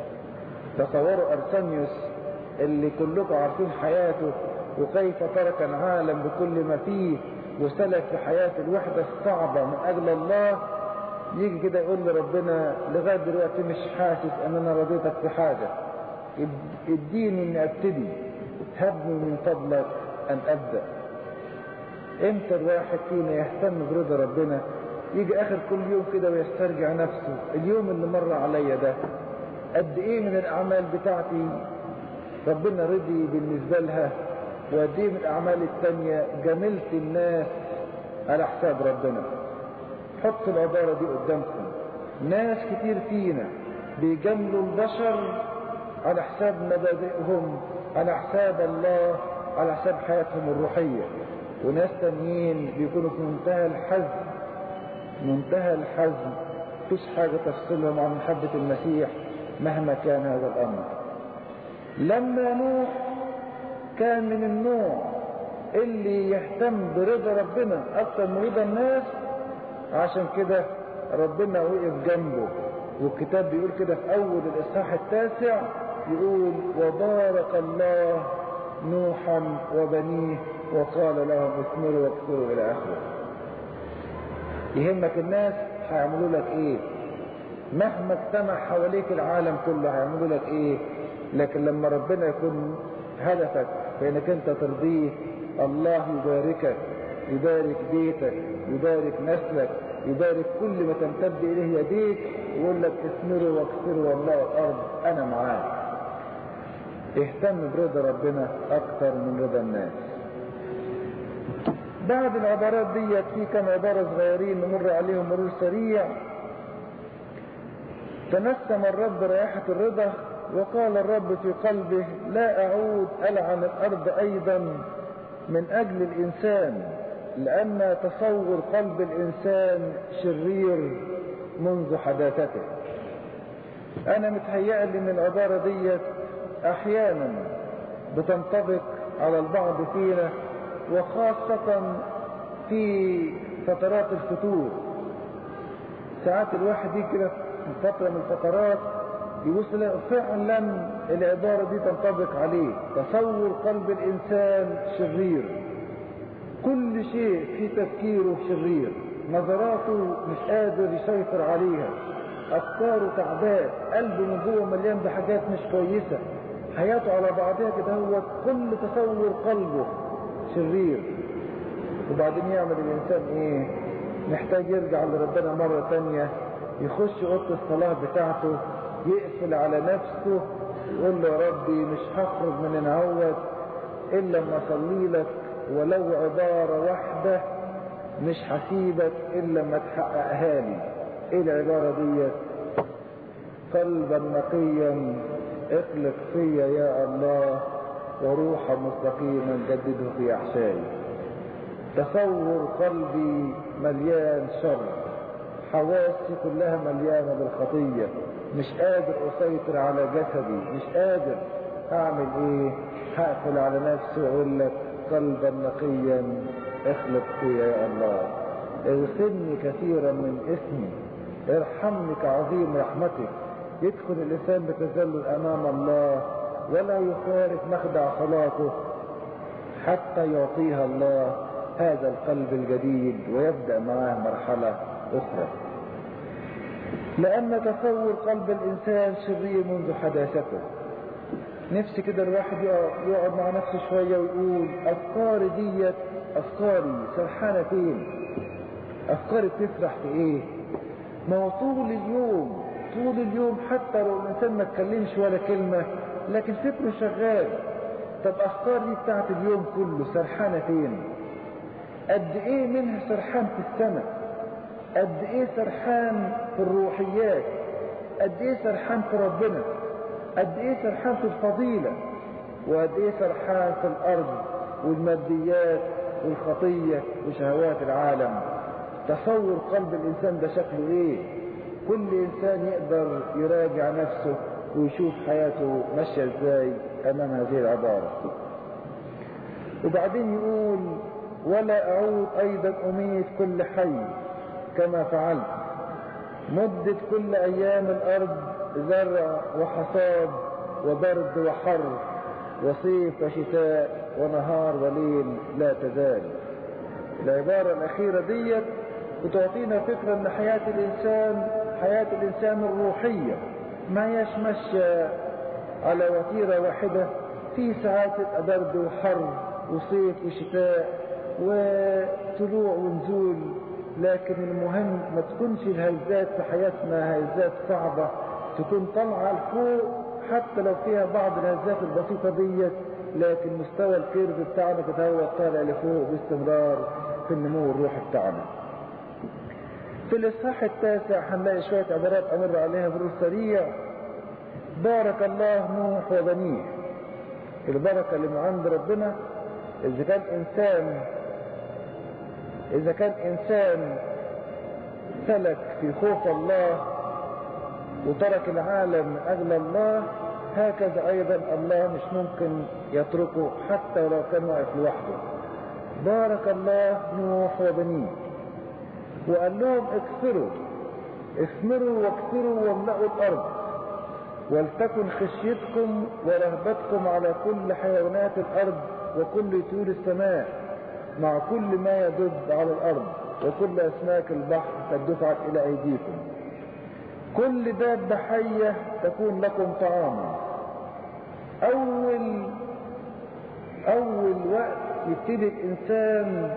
Speaker 1: تصوروا ارسانيوس اللي كلكم عارفين حياته وكيف ترك العالم بكل ما فيه وسلك في حياة الوحدة الصعبة من اجل الله، يجي كده يقول لربنا: لغاية دلوقتي مش حاسس ان انا رضيتك في حاجة، اديني اني ابتدي، هبني من فضلك ان ابدأ. امتى الواحد فينا يهتم برضا ربنا؟ يجي اخر كل يوم كده ويسترجع نفسه، اليوم اللي مر عليا ده قد ايه من الاعمال بتاعتي ربنا رضي بالنسبة لها، وقد ايه من الاعمال التانية جملت الناس على حساب ربنا. حط العبارة دي قدامكم: ناس كتير فينا بيجملوا البشر على حساب مبادئهم، على حساب الله، على حساب حياتهم الروحية، وناس تانيين بيكونوا في منتهى الحزن، منتهى الحزن، مفيش حاجة تفصلهم عن محبة المسيح مهما كان هذا الأمر. لما نوح كان من النوع اللي يهتم برضا ربنا اكتر من رضا الناس، عشان كده ربنا وقف جنبه. والكتاب بيقول كده في اول الاصحاح التاسع، يقول وبارك الله نوحا وبنيه وقال لهم اثمروا واكثروا الى اخره. يهمك الناس هيعملوا لك ايه، مهما اجتمع حواليك العالم كله هيعملوا لك ايه، لكن لما ربنا يكون هدفك فانك انت ترضيه، الله يباركك، يبارك بيتك، يبارك نسلك، يبارك كل ما تمتد اليه يديك، ويقول لك اثمروا واكثروا والله الارض انا معاك. اهتم برضا ربنا اكتر من رضا الناس. بعد العبارات ديت في كم عبارة صغيرين نمر عليهم مرور سريع. تنسم الرب رائحة الرضا، وقال الرب في قلبه لا اعود العن الارض ايضا من اجل الانسان، لان تصور قلب الانسان شرير منذ حداثته. انا متهيألي ان العبارة ديت احيانا بتنطبق على البعض فينا، وخاصة في فترات الفتور. ساعات الواحد يجي كده في فترة من الفترات يبص له فعلا العبارة دي تنطبق عليه. تصور قلب الانسان شرير، كل شيء في تفكيره شرير، نظراته مش قادر يسيطر عليها، افكاره تعبان، قلبه من جوه مليان بحاجات مش كويسة، حياته على بعضها كده هو كل تصور قلبه شرير. وبعدين يعمل الانسان ايه؟ محتاج يرجع لربنا مرة تانية، يخش اوضه الصلاة بتاعته، يقفل على نفسه، يقول له يا ربي مش هخرج من هنا الا لما اصلي لك ولو عبارة واحدة، مش هسيبك الا لما تحققها لي. ايه العبارة ديت؟ قلبا نقيا اخلق فيا يا الله، وروحا مستقيما جدده في احشائي. تصور قلبي مليان شر، حواسي كلها مليانة بالخطية، مش قادر اسيطر على جسدي، مش قادر اعمل ايه؟ هقفل على نفسي واقول لك قلبا نقيا اخلق فيا يا الله، اغسلني كثيرا من اسمي، ارحمني كعظيم رحمتك. يدخل الانسان بتذلل امام الله ولا يخالف مخدع صلاته حتى يعطيها الله هذا القلب الجديد ويبدأ معاه مرحلة اخرى. لان تصور قلب الانسان شرير منذ حداثته. نفسي كده الواحد يقعد مع نفسه شوية ويقول افكاري ديت، افكاري سرحانة فين؟ افكاري بتسرح في ايه؟ ما هو طول اليوم طول اليوم حتى لو الانسان ما اتكلمش ولا كلمة لكن فكره شغال. طب افكار دي بتاعت اليوم كله سرحانة فين؟ قد ايه منها سرحان في السماء، قد ايه سرحان في الروحيات، قد ايه سرحان في ربنا، قد ايه سرحان في الفضيلة، وقد ايه سرحان في الارض والماديات والخطية وشهوات العالم. تصور قلب الانسان ده شكله ايه؟ كل انسان يقدر يراجع نفسه ويشوف حياته ماشية ازاي امام هذه العبارة. وبعدين يقول ولا اعود ايضا اميت كل حي كما فعلت، مدة كل ايام الارض زرع وحصاد وبرد وحر وصيف وشتاء ونهار وليل لا تزال. العبارة الاخيرة ديت وتعطينا فكرة ان حياة الانسان حياة الانسان الروحية ما هياش ماشية على وتيرة واحدة، في ساعات برد وحر وصيف وشتاء وطلوع ونزول، لكن المهم ما تكونش الهزات في حياتنا هزات صعبة، تكون طالعة لفوق حتى لو فيها بعض الهزات البسيطة ديت، لكن مستوى الكيرف بتاعنا كده هو طالع لفوق باستمرار في النمو الروحي بتاعنا. في الاصحاح التاسع هنلاقي شوية عبارات امر عليها مرور سريع. بارك الله نوح وبنيه. البركة اللي من عند ربنا اذا كان انسان اذا كان انسان سلك في خوف الله وترك العالم من اجل الله، هكذا أيضا الله مش ممكن يتركه حتى ولو كان واقف لوحده. بارك الله نوح وبنيه وقال لهم اكثروا اثمروا واكثروا واملأوا الأرض، ولتكن خشيتكم ورهبتكم على كل حيوانات الأرض وكل طيور السماء مع كل ما يدب على الأرض وكل أسماك البحر قد دفعت إلى أيديكم. كل دابة حية تكون لكم طعاما. أول أول وقت يبتدي الإنسان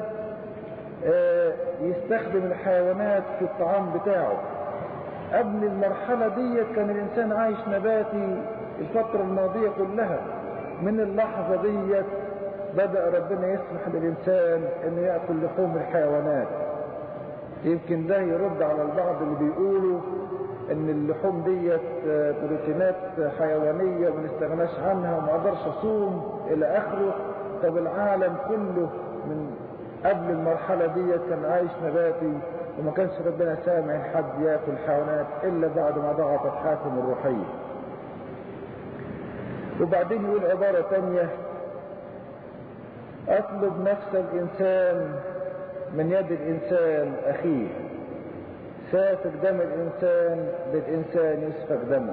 Speaker 1: يستخدم الحيوانات في الطعام بتاعه. قبل المرحلة دي كان الإنسان عايش نباتي الفترة الماضية كلها. من اللحظة دي بدأ ربنا يسمح للإنسان أنه يأكل لحوم الحيوانات. يمكن ده يرد على البعض اللي بيقولوا ان اللحوم ديت بروتينات حيوانية وما نستغناش عنها وما اقدرش اصوم الى اخره. طب العالم كله من قبل المرحلة ديت كان عايش نباتي وما كانش ربنا سامع حد ياكل حيوانات الا بعد ما ضغطت حاكم الروحية. وبعدين يقول عبارة تانية: اطلب نفس الانسان من يد الانسان اخيه، سافك دم الإنسان بالإنسان يسفك دمه.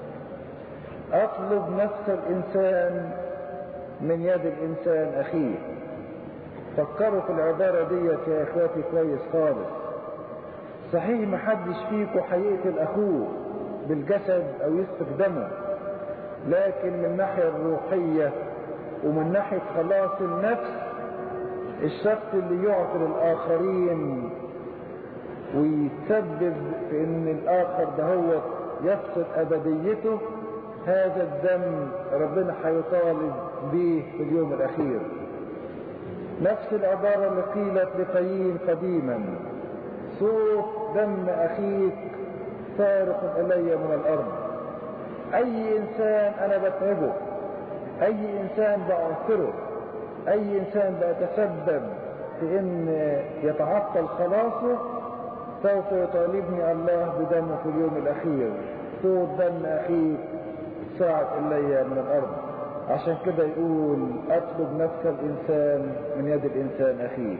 Speaker 1: أطلب نفس الإنسان من يد الإنسان أخيه. فكروا في العبارة دي يا إخواتي كويس خالص. صحيح محدش فيكم هيقتل أخوه بالجسد أو يسفك دمه، لكن من الناحية الروحية ومن ناحية خلاص النفس، الشخص اللي يعطي الآخرين ويتسبب في ان الاخر ده هو يفقد ابديته، هذا الدم ربنا هيطالب به في اليوم الاخير. نفس العبارة اللي قيلت لقايين قديما: صوت دم اخيك فارق الي من الارض. اي انسان انا بتعبه، اي انسان بعثره، اي انسان بتسبب في ان يتعطل خلاصه، سوف يطالبني الله بدمه في اليوم الاخير. صوت دم اخيك صعد الي من الارض. عشان كده يقول: اطلب نفس الانسان من يد الانسان اخيه.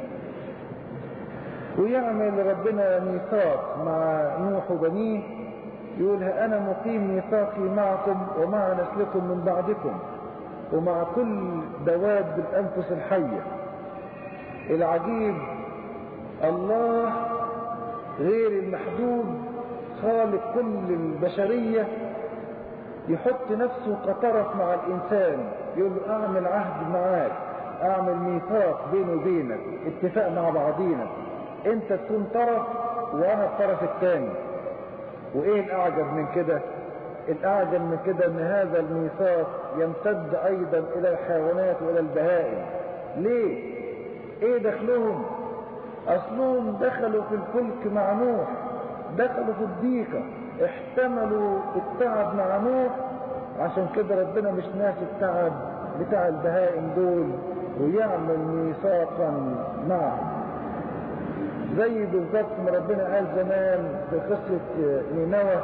Speaker 1: ويعمل ربنا ميثاق مع نوح وبنيه، يقول: انا مقيم ميثاقي معكم ومع نسلكم من بعدكم ومع كل دواب الانفس الحية. العجيب الله غير المحدود خالق كل البشرية يحط نفسه كطرف مع الإنسان. يقول له: أعمل عهد معاك، أعمل ميثاق بيني وبينك، اتفاق مع بعضينا، أنت تكون طرف وأنا الطرف الثاني. وإيه الأعجب من كده؟ الأعجب من كده أن هذا الميثاق يمتد أيضا إلى الحيوانات وإلى البهائم. ليه؟ إيه دخلهم؟ أصلهم دخلوا في الفلك مع نوح، دخلوا في الضيقة، احتملوا التعب مع نوح. عشان كده ربنا مش ناسي التعب بتاع البهائم دول ويعمل ميثاقا معهم. زي بالظبط ما ربنا قال زمان في قصة نينوى،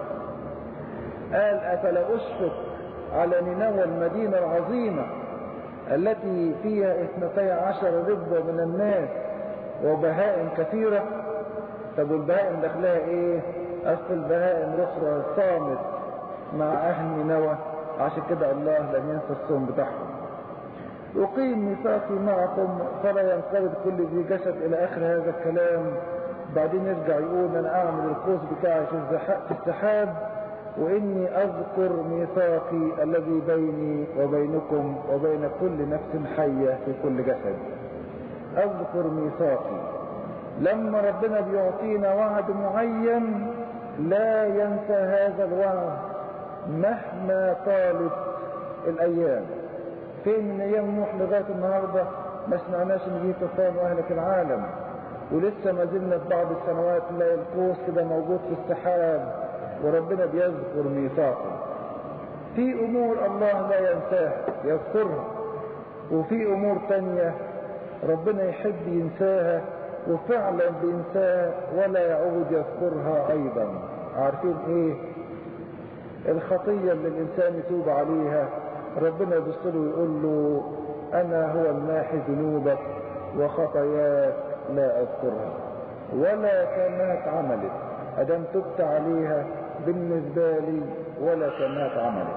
Speaker 1: قال: أفلا أشفق على نينوى المدينة العظيمة التي فيها اثنتي عشر ربوة من الناس وبهائم كثيرة. طب والبهائم دخلها ايه؟ اصل البهائم رخرة صامت مع اهل نينوى. عشان كده الله لم ينسى الصوم بتاعهم. اقيم ميثاقي معكم فلا ينقرض كل ذي جسد الى اخر هذا الكلام. بعدين يرجع يقول: انا اعمل القوس بتاعي في السحاب واني اذكر ميثاقي الذي بيني وبينكم وبين كل نفس حية في كل جسد. اذكر ميثاقي. لما ربنا بيعطينا وعد معين لا ينسى هذا الوعد مهما طالت الايام. فين من ايام نوح لغايه النهارده ما سمعناش ان جه طوفان واهلك العالم، ولسه ما زلنا في بعض السنوات نلاقي القوس كده موجود في السحاب وربنا بيذكر ميثاقه. في امور الله لا ينساها يذكرها، وفي امور تانية ربنا يحب ينساها وفعلا بينساها ولا يعود يذكرها ايضا. عارفين ايه؟ الخطية اللي الإنسان يتوب عليها ربنا يبص له ويقول له أنا هو الماحي ذنوبك وخطاياك لا أذكرها ولا كانها اتعملت، أدام تبت عليها بالنسبة لي ولا كانها اتعملت.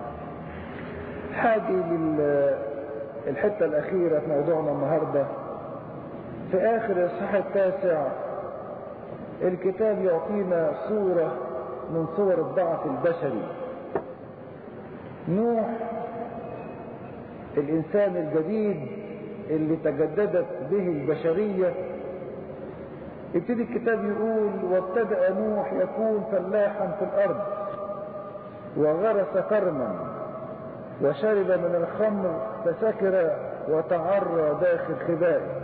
Speaker 1: حاجة للحتة الأخيرة في موضوعنا النهاردة. في آخر الإصحاح التاسع الكتاب يعطينا صورة من صور الضعف البشري. نوح الإنسان الجديد اللي تجددت به البشرية، ابتدي الكتاب يقول وابتدأ نوح يكون فلاحا في الأرض وغرس كرما وشرب من الخمر فسكر وتعرى داخل خبائه.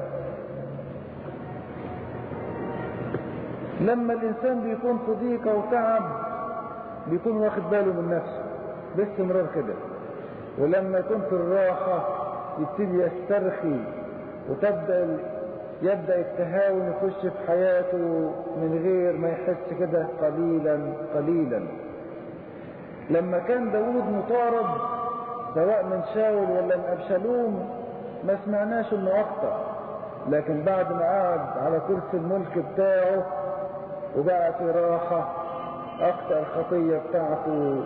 Speaker 1: لما الإنسان بيكون في ضيقة وتعب بيكون واخد باله من نفسه باستمرار كده، ولما يكون في الراحة يبتدي يسترخي وتبدأ يبدأ التهاون يخش في حياته من غير ما يحس كده قليلا قليلا. لما كان داود مطارد سواء من شاول ولا من أبشالوم ما سمعناش انه اخطأ، لكن بعد ما قعد على كرسي الملك بتاعه وبقى في راحة اخطأ الخطية بتاعته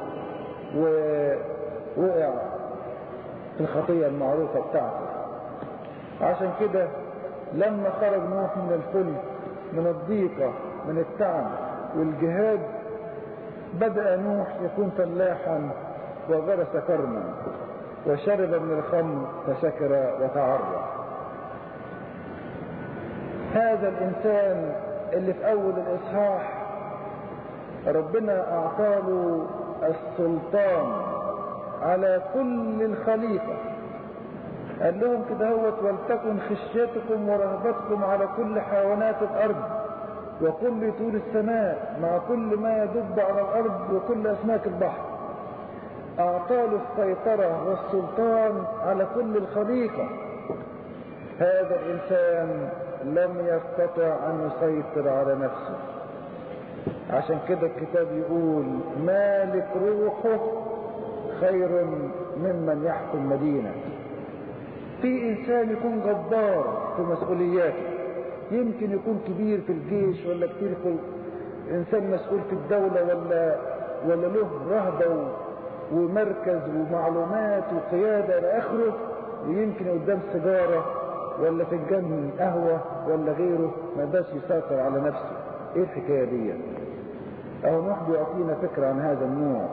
Speaker 1: ووقع في الخطية المعروفة بتاعته. عشان كده لما خرج نوح من الفلك من الضيقة من التعب والجهاد بدأ نوح يكون فلاحا وغرس كرما وشرب من الخمر فسكر وتعرى. هذا الإنسان اللي في أول الإصحاح ربنا أعطاله السلطان على كل الخليقة. قال لهم كده هوت ولتكن خشيتكم ورهبتكم على كل حيوانات الأرض وكل طيور السماء مع كل ما يدب على الأرض وكل أسماك البحر. أعطاله السيطرة والسلطان على كل الخليقة. هذا الإنسان لم يستطع أن يسيطر على نفسه. عشان كده الكتاب يقول مالك روحه خير ممن يحكم مدينة. في إنسان يكون جبار في مسؤولياته، يمكن يكون كبير في الجيش ولا كتير في إنسان مسؤول في الدولة ولا ولا له رهبة ومركز ومعلومات وقيادة إلى آخره، يمكن قدام سيجارة ولا فنجان قهوة ولا غيره ما يقدرش يسيطر على نفسه. إيه الحكاية دي؟ أهو نوح بيعطينا فكرة عن هذا النوع.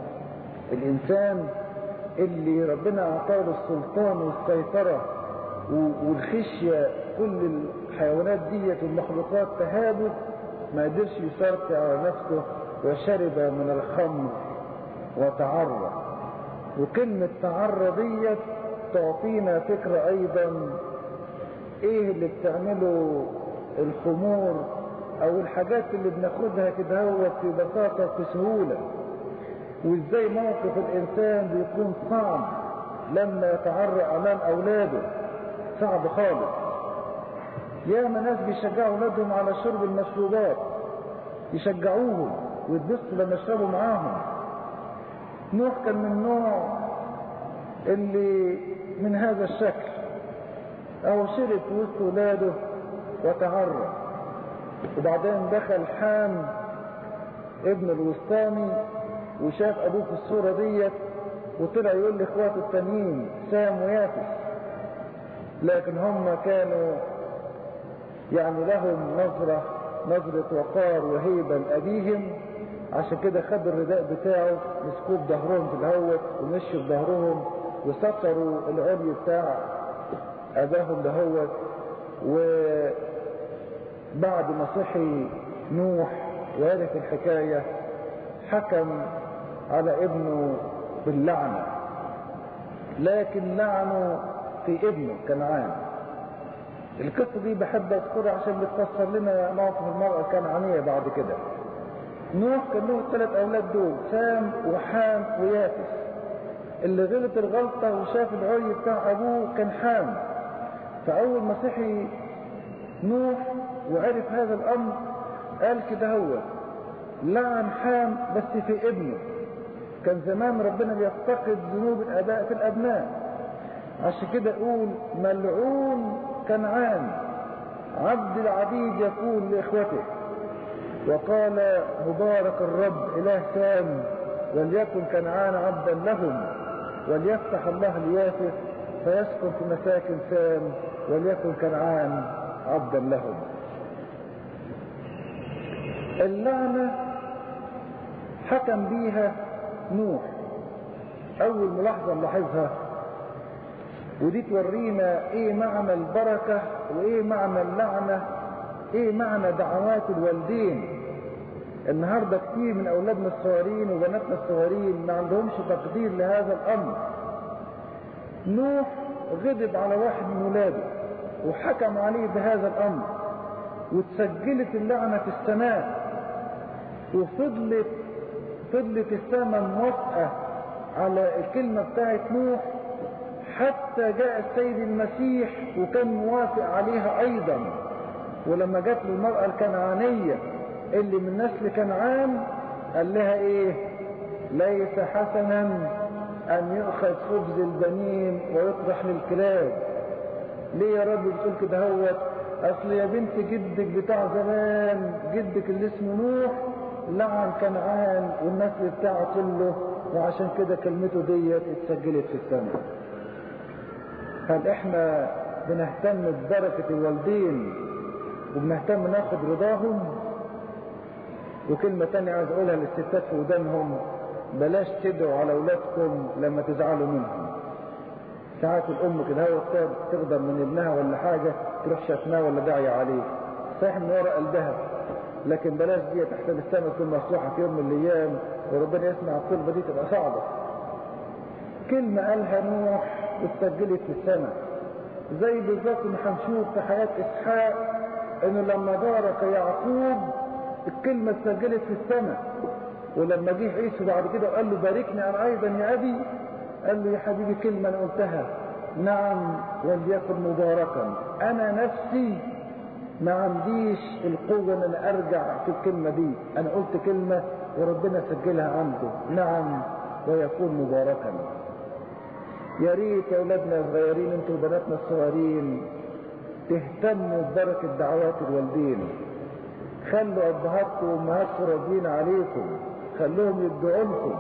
Speaker 1: الإنسان اللي ربنا أعطاه السلطان والسيطرة والخشية كل الحيوانات ديت والمخلوقات تهابه ما قدرش يسيطر على نفسه وشرب من الخمر وتعرى. وكلمة تعرى ديت تعطينا فكرة أيضا إيه اللي بتعمله الخمور أو الحاجات اللي بناخدها كده هو في بساطة في سهولة، وإزاي موقف الإنسان بيكون صعب لما يتعرى أمام أولاده، صعب خالص. ياما ناس بيشجعوا أولادهم على شرب المشروبات، يشجعوهم ويتبسطوا لما يشربوا معاهم. نوح كان من النوع اللي من هذا الشكل، أو شرب في وسط أولاده وتعرى. وبعدين دخل حام ابن الوسطاني وشاف أبوه في الصورة ديت وطلع يقول لإخواته التانيين سام ويافس، لكن هم كانوا يعني لهم نظرة نظرة وقار وهيبة لأبيهم. عشان كده خدوا الرداء بتاعه مسكوه بظهرهم في الهوت ومشوا بظهرهم وسطروا العري بتاع أباهم دهوت. وبعد ما صحي نوح وعرف الحكاية حكم على ابنه باللعنة، لكن لعنه في ابنه كنعان. القصة دي بحب اذكرها عشان بتفسر لنا موقف المرأة الكنعانية بعد كده. نوح كان له الثلاث اولاد دول سام وحام ويافس. اللي غلط الغلطة وشاف العري بتاع ابوه كان حام. فاول ما صحي نوح وعرف هذا الامر قال كده هو لعن حام بس في ابنه، كان زمان ربنا بيفتقد ذنوب الآباء في الأبناء، عشان كده يقول ملعون كنعان عبد العبيد يقول لإخوته، وقال مبارك الرب إله سام وليكن كنعان عبدا لهم، وليفتح الله ليافث فيسكن في مساكن سام وليكن كنعان عبدا لهم. اللعنة حكم بيها نوح. أول ملاحظة نلاحظها ودي تورينا إيه معنى البركة وإيه معنى اللعنة، إيه معنى دعوات الوالدين. النهاردة كتير من أولادنا الصغيرين وبناتنا الصغيرين ما عندهمش تقدير لهذا الأمر. نوح غضب على واحد من ولاده وحكم عليه بهذا الأمر، وتسجلت اللعنة في السماء، وفضلت فضلت السماء موافقة على الكلمة بتاعت نوح حتى جاء السيد المسيح وكان موافق عليها أيضا. ولما جات له المرأة الكنعانية اللي من نسل كنعان قال لها ايه؟ ليس حسنا ان يؤخذ خبز البنين ويطرح للكلاب. ليه يا رب بتقول كده؟ هوت اصل يا بنت جدك بتاع زمان، جدك اللي اسمه نوح لعن كنعان والنسل بتاعه كله، وعشان كده كلمته ديت اتسجلت في السماء. هل احنا بنهتم ببركة الوالدين وبنهتم ناخد رضاهم؟ وكلمة تانية عايز اقولها للستات في ودانهم، بلاش تدعوا على اولادكم لما تزعلوا منهم. ساعات الام كده هو تغضب من ابنها ولا حاجة تروح شتماه ولا داعية عليه، صحيح من وراء قلبها، لكن بلاش دي تحت السماء تكون مصلحة في يوم من الايام وربنا يسمع الطلبة دي تبقى صعبة. كلمة قالها نوح اتسجلت في السماء، زي بالظبط ما هنشوف في حياة اسحاق انه لما بارك يعقوب الكلمة اتسجلت في السماء، ولما جه عيسى بعد كده وقال له باركني انا ايضا يا ابي، قال له يا حبيبي كلمة انا قلتها، نعم وليكن مباركا. انا نفسي ما عنديش القوة ان انا ارجع في الكلمة دي، انا قلت كلمة وربنا سجلها عنده، نعم ويكون مباركا. يا ريت يا اولادنا الصغيرين انتوا وبناتنا الصغيرين تهتموا ببركة دعوات الوالدين. خلوا ابهاتكم وامهاتكم راضيين عليكم، خلوهم يدعوا لكم.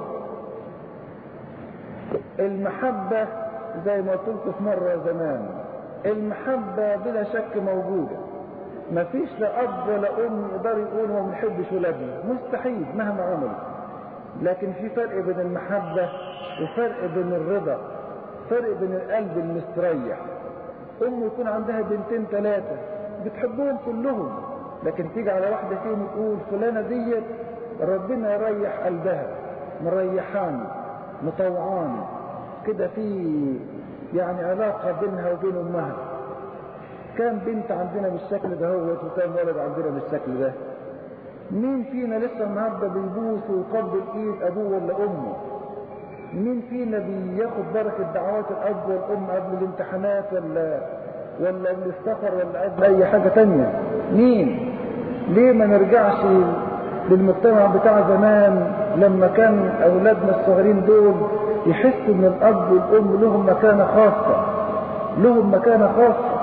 Speaker 1: المحبة زي ما قلت لكم في مرة زمان، المحبة بلا شك موجودة. مفيش لا اب ولا ام يقدر يقول هو ما بيحبش ولادنا، مستحيل مهما عملوا. لكن في فرق بين المحبة وفرق بين الرضا، فرق بين القلب المستريح. ام يكون عندها بنتين ثلاثة بتحبهم كلهم، لكن تيجي على واحدة فيهم تقول فلانة ديت ربنا يريح قلبها، مريحاني مطوعاني كده، في يعني علاقة بينها وبين امها. كان بنت عندنا بالشكل ده هو وكان ولد عندنا بالشكل ده. مين فينا لسه النهارده بيبوس ويقبل ايد ابوه ولا امه؟ مين فينا بياخد بركة دعوات الاب والام قبل الامتحانات ولا ولا قبل السفر ولا قبل اي حاجة تانية؟ مين؟ ليه ما نرجعش للمجتمع بتاع زمان لما كان اولادنا الصغيرين دول يحسوا ان الاب والام لهم مكانة خاصة، لهم مكانة خاصة.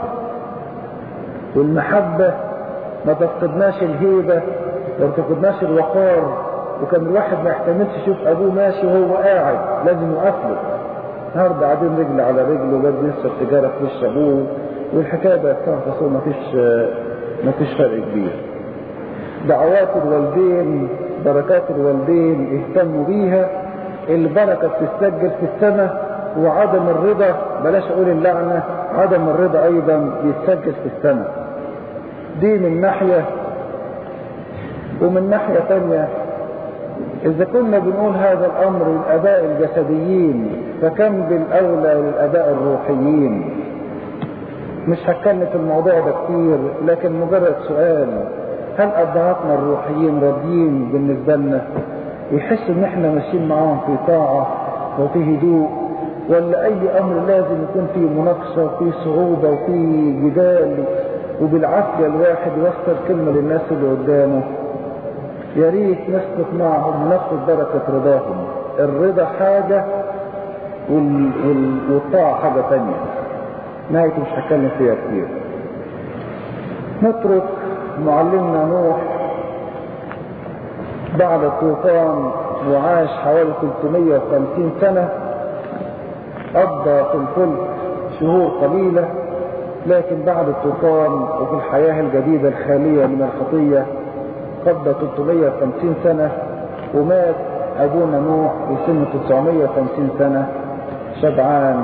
Speaker 1: والمحبة ما تفقدناش الهيبة وما تفقدناش الوقار، وكان الواحد ما يحتملش يشوف ابوه ماشي وهو قاعد لازم يقفله. النهارده قاعدين رجل على رجل وبرضه لسه التجارة في وش ابوه، والحكاية بقت تنفصل، ما فيش ما فيش فرق كبير. دعوات الوالدين بركات الوالدين اهتموا بيها. البركة بتستجل في السماء، وعدم الرضا بلاش اقول اللعنة، عدم الرضا ايضا يتسجل في السماء. دي من ناحية. ومن ناحية تانية اذا كنا بنقول هذا الامر للاباء الجسديين فكم بالاولى للاباء الروحيين. مش هتكلم في الموضوع ده كتير، لكن مجرد سؤال، هل ابهاتنا الروحيين راضيين بالنسبة لنا؟ يحسوا ان احنا ماشيين معاهم في طاعة وفي هدوء، ولا اي امر لازم يكون فيه مناقشة وفيه صعوبة وفيه جدال وبالعافية الواحد يوصل كلمة للناس اللي قدامه؟ يا ريت نسلك معهم وناخد بركة رضاهم. الرضا حاجة وال... وال... والطاعة حاجة تانية، نهايته مش هتكلم فيها كتير. نترك معلمنا نوح بعد الطوفان وعاش حوالي ثلاثمائة وخمسين سنة، قضى في الفلك شهور قليلة، لكن بعد الطوفان وفي الحياة الجديدة الخالية من الخطية قضى ثلاثمائة وخمسين سنة، ومات أبونا نوح في سن تسعمائة وخمسين سنة شبعان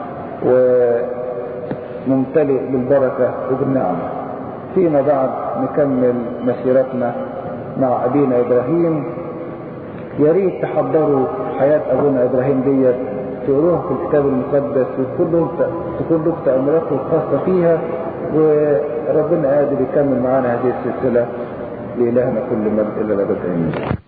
Speaker 1: وممتلئ بالبركة وبالنعمة. فيما بعد نكمل مسيرتنا مع أبينا إبراهيم. يا ريت تحضروا حياة أبونا إبراهيم ديت، تقروها في الكتاب المقدس وتكون لكم تأملاتكم الخاصة فيها، وربنا قادر يكمل معانا هذه السلسلة. لإلهنا كل مجد إلى الأبد آمين.